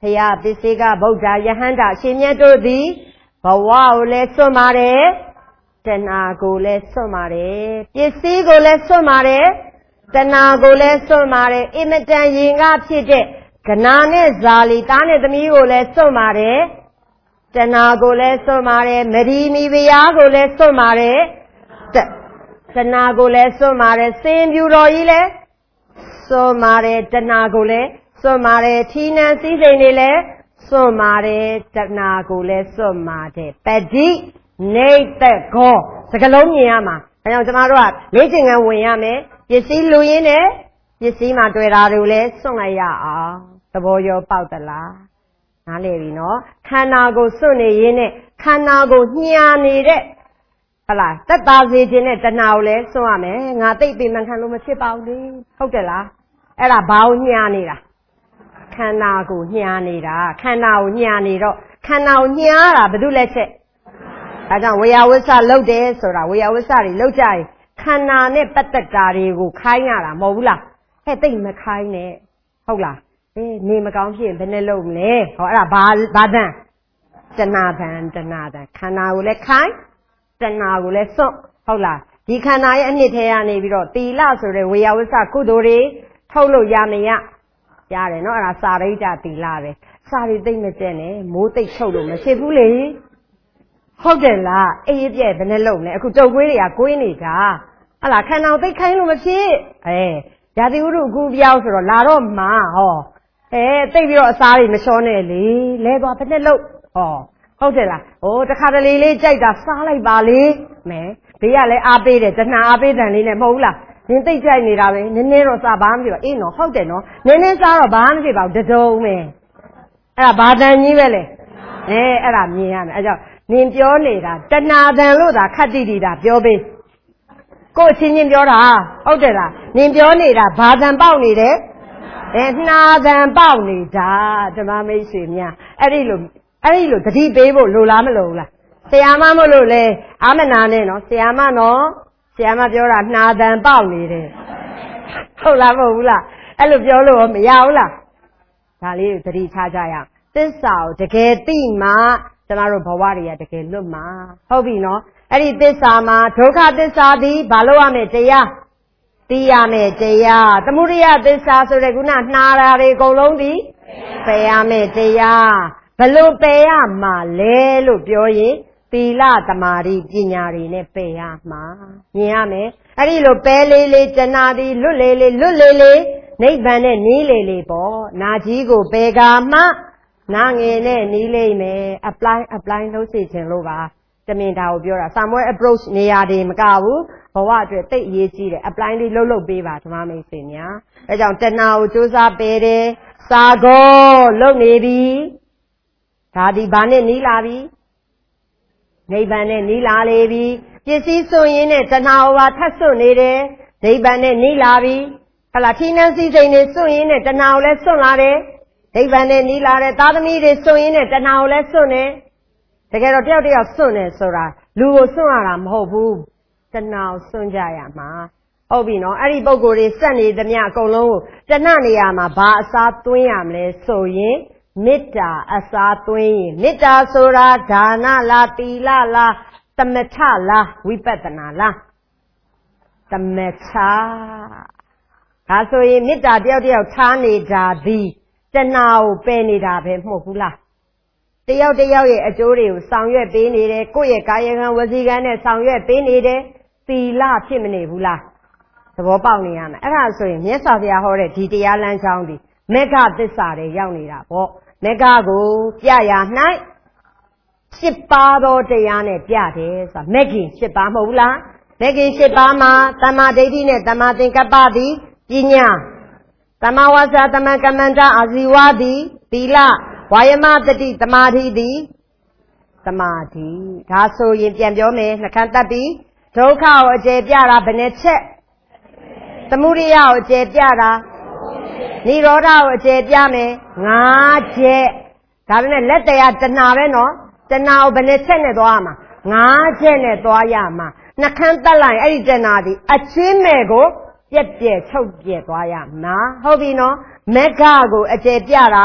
ရားပစ္စည်းကဗုဒ္ဓယဟန္တာရှင်မြတ်တို့သည်ဘဝကိုလည်းစွန့်ပါတယ်တဏှာကိုလည်းစွန့်ပါတယ်ပစ္စည်းကိုလည်းစွန့်ပါတယ်တဏှာကိုလည်းစွန့်ပါတယ်အင်မတန်ရင်ကဖြစ်တဲ့ကနာနဲ့ဇာလီသားနဲ့သမီးကိုလည်းစွန့်ပါတယ်တဏှာကိုလည်းစွန့်ပါတယ်မရီမီဘုရားကိုလည်းစွန့်ပါတယ်တဏှာကိုလည်းစွန့်ပါတယ်စင်ပြူတော်ကြီးလည်းစွန့်ပါတယ်တဏှာကိုလည်းစွန့်ပါတယ်ထီးနှံစည်းစိမ်တွေလည်းစွန့်ပါတယ်တဏှာကိုလည်းစွန့်ပါတယ်ပတိနေသက်ကောစကလုံးမြင်ရမှာဒါကြောင့်ကျမတို့ကလေ့ကျင့်ခန်းဝင်ရမယ်ပစ္စည်းလူရင်းနဲ့ပစ္စည်းမှာတွေ့တာတွေကိုလည်းစွန့်လိုက်ရအောင်သဘောရောပေါက်သလားနားလည်ပြီနော်ခန္ဓာကိုစွန့်နေရင်းနဲ့ခန္ဓာကိုညှာနေတဲ့ဟလာသက်သာစေခြင်းနဲ့တဏှာကိုလည်းစွန့်ရမယ်ငါသိပ်ပေမှန်ခံလို့မဖြစ်ပါဘူးလေဟုတ်တယ်လားအဲ့ဒါဘာကိုညှာနေတာခန္ဓာကိုညှာနေတာခန္ဓာကိုညှာနေတော့ခန္ဓာကိုညှာတာဘာလို့လဲချက်ဒါကြောင့်ဝေယဝိဆလုပ်တယ်ဆိုတာဝေယဝိဆတွေလုပ်ကြရင်ခန္ဓာနဲ့ပတ်သက်တာတွေကိုခိုင်းရတာမဟုတ်ဘူးလားဟဲ့သိမခိုင်းနဲ့ဟုတ်လားအေးနေမကောင်းဖြစ်ရင်ဘယ်နဲ့လုပ်မလဲဟောအဲ့ဒါဘာဘာတန်တဏှာတန်တဏှာတန်ခန္ဓာကိုလည်းခိုင်းတဏှာကိုလည်းစွန့်ဟုတ်လားဒီခန္ဓာရဲ့အနှစ်ထဲကနေပြီးတော့သီလဆိုတဲ့ဝေယဝိဆကုသိုလ်တွေထုတ်လို့ရမရရတယ်နော်အဲ့ဒါစာရိတ္တသီလပဲစာရိသိမ့်မကျက်နဲ့မိုးသိပ်ထုတ်လို့မဖြစ်ဘူးလေဟုတ်တယ်လားအေးပြဲဘယ်နဲ့လုပ်လဲအခုတုပ်ကွေးတွေကကွေးနေတာဟလာခန္ဓာကိုသိခိုင်းလို့မဖြစ်အဲရာသီဥတုအခုပြောင်းဆိုတော့လာတော့မှာဟောအဲသိပြီးတော့အစားတွေမလျှောနဲ့လေလဲသွားဘယ်နဲ့လုပ်ဟောဟုတ်တယ်လားဟိုတခါတလေလေးကြိုက်တာစားလိုက်ပါလေမဲဘေးကလည်းအားပေးတယ်တဏှာအားပေးတယ်လေးနဲ့မဟုတ်ဘူးလားနင်းသိကြိုက်နေတာပဲနည်းနည်းတော့စားဘာမှမဖြစ်ပါအေးနော်ဟုတ်တယ်နော်နည်းနည်းစားတော့ဘာမှမဖြစ်ပါဘူးတတုံးပဲအဲ့ဒါဘာတန်ကြီးပဲလေအဲအဲ့ဒါမြင်ရမယ်အဲကြောင့်နင်ပြောနေတာတဏှာတန်လို့သာခတ်တိတိတာပြောပေးကိုအချင်းချင်းပြောတာဟုတ်တယ်လားနင်ပြောနေတာဘာတန်ပေါက်နေတယ်အဲနှာတန်ပေါက်နေတာဓမ္မမိတ်ဆွေများအဲ့ဒီလိုအဲ့ဒီလိုတတိပေးဖို့လိုလားမလိုဘူးလားဆရာမမလို့လေအာမနာနဲ့နော်ဆရာမနော်ဆရာမပြောတာနှာတန်ပေါက်နေတယ်ဟုတ်လားမဟုတ်ဘူးလားအဲ့လိုပြောလို့မရဘူးလားဒါလေးကိုတတိချကြရအောင်သစ္စာကိုတကယ်သိမှကျမတို့ဘဝတွေကတကယ်လွတ်မှာဟုတ်ပြီနော်အဲ့ဒီသစ္စာမှာဒုက္ခသစ္စာသည်ဘာလို့ရမလဲတရားသိရမယ်တရားသမုဒိယသစ္စာဆိုတဲ့ခုနနှာရာတွေအကုန်လုံးသည်ပယ်ရမယ်တရားဘလို့ပယ်ရမှာလဲလို့ပြောရင်သီလသမာဓိပညာတွေနဲ့ပယ်ရမှာမြင်ရမယ်အဲ့ဒီလိုပယ်လေးလေးတဏှာသည်လွတ်လေးလေးလွတ်လေးလေးနိဗ္ဗာန်နဲ့နီးလေးလေးပေါ့နာကြီးကိုပယ်ကာမှနာငယ်နဲ့နီးလိမ့်မယ် apply apply လုပ်စေချင်လို့ပါတမင်ဒါကိုပြောတာ Samuel approach နေရာတွေမကဘူးဘဝအတွက်သိအရေးကြီးတယ် apply လေးလုပ်လုပ်ပေးပါဓမ္မမိတ်ဆွေများအဲကြောင့်တဏှာကိုစူးစမ်းပယ်တယ်စာကောလုပ်နေပြီဒါဒီဘာနဲ့နီးလာပြီနိဗ္ဗာန်နဲ့နီးလာလေပြီပစ္စည်းစွန့်ရင်းနဲ့တဏှာဝါထပ်စွန့်နေတယ်နိဗ္ဗာန်နဲ့နီးလာပြီဟလာထီးနှံစည်းစိမ်တွေစွန့်ရင်းနဲ့တဏှာကိုလည်းစွန့်လာတယ်နိဗ္ဗာန်နဲ့နီးလာတဲ့သားသမီးတွေစွန့်ရင်းနဲ့တဏှာကိုလည်းစွန့်တယ်တကယ်တော့တယောက်တယောက်စွန့်တယ်ဆိုတာလူကိုစွန့်ရတာမဟုတ်ဘူးတဏှာကိုစွန့်ကြရမှာဟုတ်ပြီနော်အဲ့ဒီပုံကိုယ်တွေစက်နေသမျှအကုန်လုံးကိုတဏှနေရာမှာဘာအစားသွင်းရမလဲဆိုရင်မေတ္တာအစားသွင်းရင်မေတ္တာဆိုတာဒါနလားသီလလားသမထလားဝိပဿနာလားသမထဒါဆိုရင်မေတ္တာတယောက်တယောက်ထားနေတာသည်တဏှာကိုပယ်နေတာပဲမဟုတ်ဘူးလားတယောက်တယောက်ရဲ့အကျိုးတွေကိုဆောင်ရွက်ပေးနေတယ်ကိုယ့်ရဲ့ကာယကံဝစီကံနဲ့ဆောင်ရွက်ပေးနေတယ်သီလဖြစ်မနေဘူးလားသဘောပေါက်နေရမယ်အဲ့ဒါဆိုရင်မြတ်စွာဘုရားဟောတဲ့ဒီတရားလမ်းကြောင်းဒီမေဃသစ္စာတွေရောက်နေတာပေါ့မေဃကိုပြရာ၌ရှစ်ပါးသောတရားနဲ့ပြတယ်ဆိုတာမေခင်ရှစ်ပါးမဟုတ်ဘူးလားမေခင်ရှစ်ပါးမှာသမ္မာဒိဋ္ဌိနဲ့သမ္မာသင်္ကပ္ပသည်ပညာသမ္မာဝါစာသမ္မာကမ္မန္တအာဇီဝသည်သီလဝါယမတတိသမာဓိသည်သမာဓိဒါဆိုရင်ပြန်ပြောမယ်နှခမ်းတတ်ပြီဒုက္ခကိုအကျယ်ပြတာဘယ်နှချက်သမုဒိယကိုအကျယ်ပြတာနိရောဓကိုအကျယ်ပြမယ်ငါးချက်ဒါပေမဲ့လက်တရားတဏှာပဲနော်တဏှာကိုဘယ်နှချက်နဲ့သွားရမှာငါးချက်နဲ့သွားရမှာနှခမ်းတတ်လိုက်အဲ့ဒီတဏှာဒီအချင်းမဲ့ကိုပြက်ပြက်ချုပ်ပြက်သွားရမှာဟုတ်ပြီနော်မက္ခကိုအကျယ်ပြတာ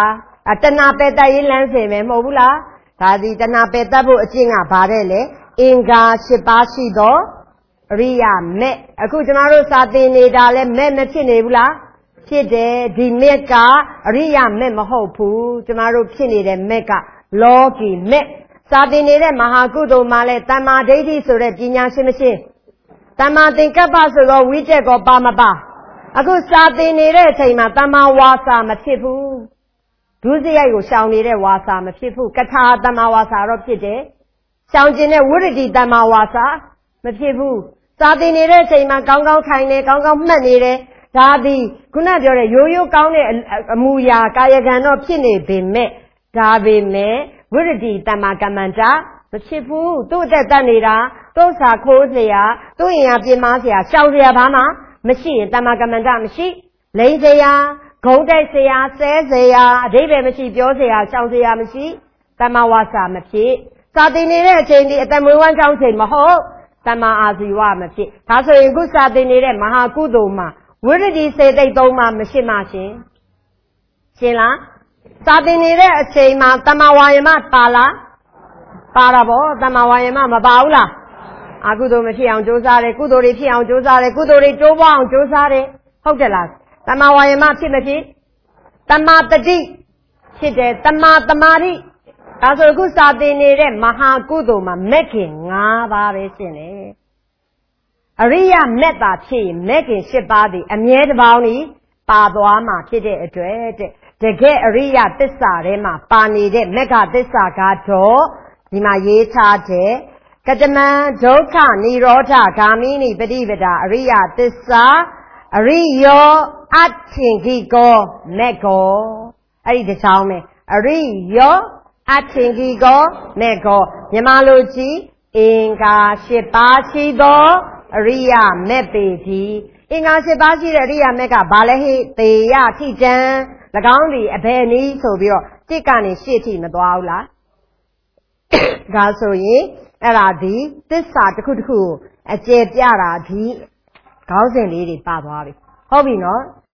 တဏှာပယ်တတ်ရေးလမ်းစဉ်ပဲမဟုတ်ဘူးလားဒါဒီတဏှာပယ်တတ်ဖို့အကျင့်ကဘာတဲ့လေအင်္ဂါ၈ပါးရှိသောအရိယာမဲ့အခုကျွန်တော်တို့စာသင်နေတာလဲမဲ့မဖြစ်နေဘူးလားဖြစ်တယ်ဒီမဲ့ကအရိယာမဲ့မဟုတ်ဘူးကျွန်တော်တို့ဖြစ်နေတဲ့မဲ့ကလောကီမဲ့စာသင်နေတဲ့မဟာကုသိုလ်မှာလဲတမ္မာဒိဋ္ဌိဆိုတဲ့ပညာရှိမရှိတမ္မာသင်္ကပ္ပဆိုတော့ဝိတက်ကောပါမပါအခုစာသင်နေတဲ့အချိန်မှာတမ္မာဝါစာမဖြစ်ဘူးဒုစရိုက်ကိုရှောင်နေတဲ့ဝါစာမဖြစ်ဘူးကထာတမ္မာဝါစာတော့ဖြစ်တယ်ရှောင်ကျင်တဲ့ဝိရတိတမ္မာဝါစာမဖြစ်ဘူးစာသင်နေတဲ့အချိန်မှာကောင်းကောင်းထိုင်နေကောင်းကောင်းမှတ်နေတယ်ဒါသည်ခုနပြောတဲ့ရိုးရိုးကောင်းတဲ့အမူအရာကာယကံတော့ဖြစ်နေပေမဲ့ဒါပေမဲ့ဝိရတိတမ္မာကမ္မန္တာမဖြစ်ဘူးသူ့အသက်တက်နေတာသူ့စာခိုးเสียသူ့ရင်ရပြင်မာเสียရှောင်เสียဘာမှမရှိရင်တမ္မာကမ္မန္တာမရှိလိမ့်เสียဂုံတိုက်เสียဆဲเสียအဓိပ္ပာယ်မရှိပြောเสียရှောင်เสียမရှိတမ္မာဝါစာမဖြစ်စာသင်နေတဲ့အချိန်ဒီအတမွေးဝမ်းကြောင်းချိန်မဟုတ်တမ္မာအာဇီဝမဖြစ်ဒါဆိုရင်ခုစာသင်နေတဲ့မဟာကုသိုလ်မှာဝိရတိစေတိတ်သုံးပါမရှိမှရှင်ရှင်းလားစာသင်နေတဲ့အချိန်မှာတမ္မာဝါယမပါလားပါတာဗောတမ္မာဝါယမမပါဘူးလားအကုသိုလ်မဖြစ်အောင်ကြိုးစားတယ်ကုသိုလ်တွေဖြစ်အောင်ကြိုးစားတယ်ကုသိုလ်တွေတိုးပွားအောင်ကြိုးစားတယ်ဟုတ်တယ်လားတမ္မာဝါယမဖြစ်မဖြစ်တမ္မာတတိဖြစ်တယ်တမ္မာတမာတိဒါဆိုအခုစာသင်နေတဲ့မဟာကုသိုလ်မှာမက်ခင်၅ပါးပဲရှင်းတယ်အရိယမက်တာဖြစ်ရင်မက်ခင်၈ပါးသည်အမြဲတပေါင်းဤပါသွားမှာဖြစ်တဲ့အတွက်တဲ့တကယ်အရိယသစ္စာထဲမှာပါနေတဲ့မက္ခသစ္စာကတော့ဒီမှာရေးထားတဲ့ကတမံဒုက္ခនិရောဓဂ ामि နိပฏิပဒါအရိယသစ္စာအရိယောအဋ္ဌင်္ဂိကောမက်ကောအဲ့ဒီတစ်ချောင်းပဲအရိယောအဋ္ဌင်္ဂိကောမက်ကောမြန်မာလိုကြည့်အင်္ဂါ၈ပါးရှိသောအရိယမက်ပေတိအင်္ဂါ၈ပါးရှိတဲ့အရိယမက်ကဘာလဲဟိသေယထိတံ၎င်းဒီအဘယ်နည်းဆိုပြီးတော့တစ်ကနေရှေ့ထိမသွားဘူးလားဒါဆိုရင်အဲ့ဒါဒီသစ္စာတစ်ခုတစ်ခုအကျေပြတာဒီခေါင်းစဉ်လေးတွေပါသွားပြီဟုတ်ပြီနော်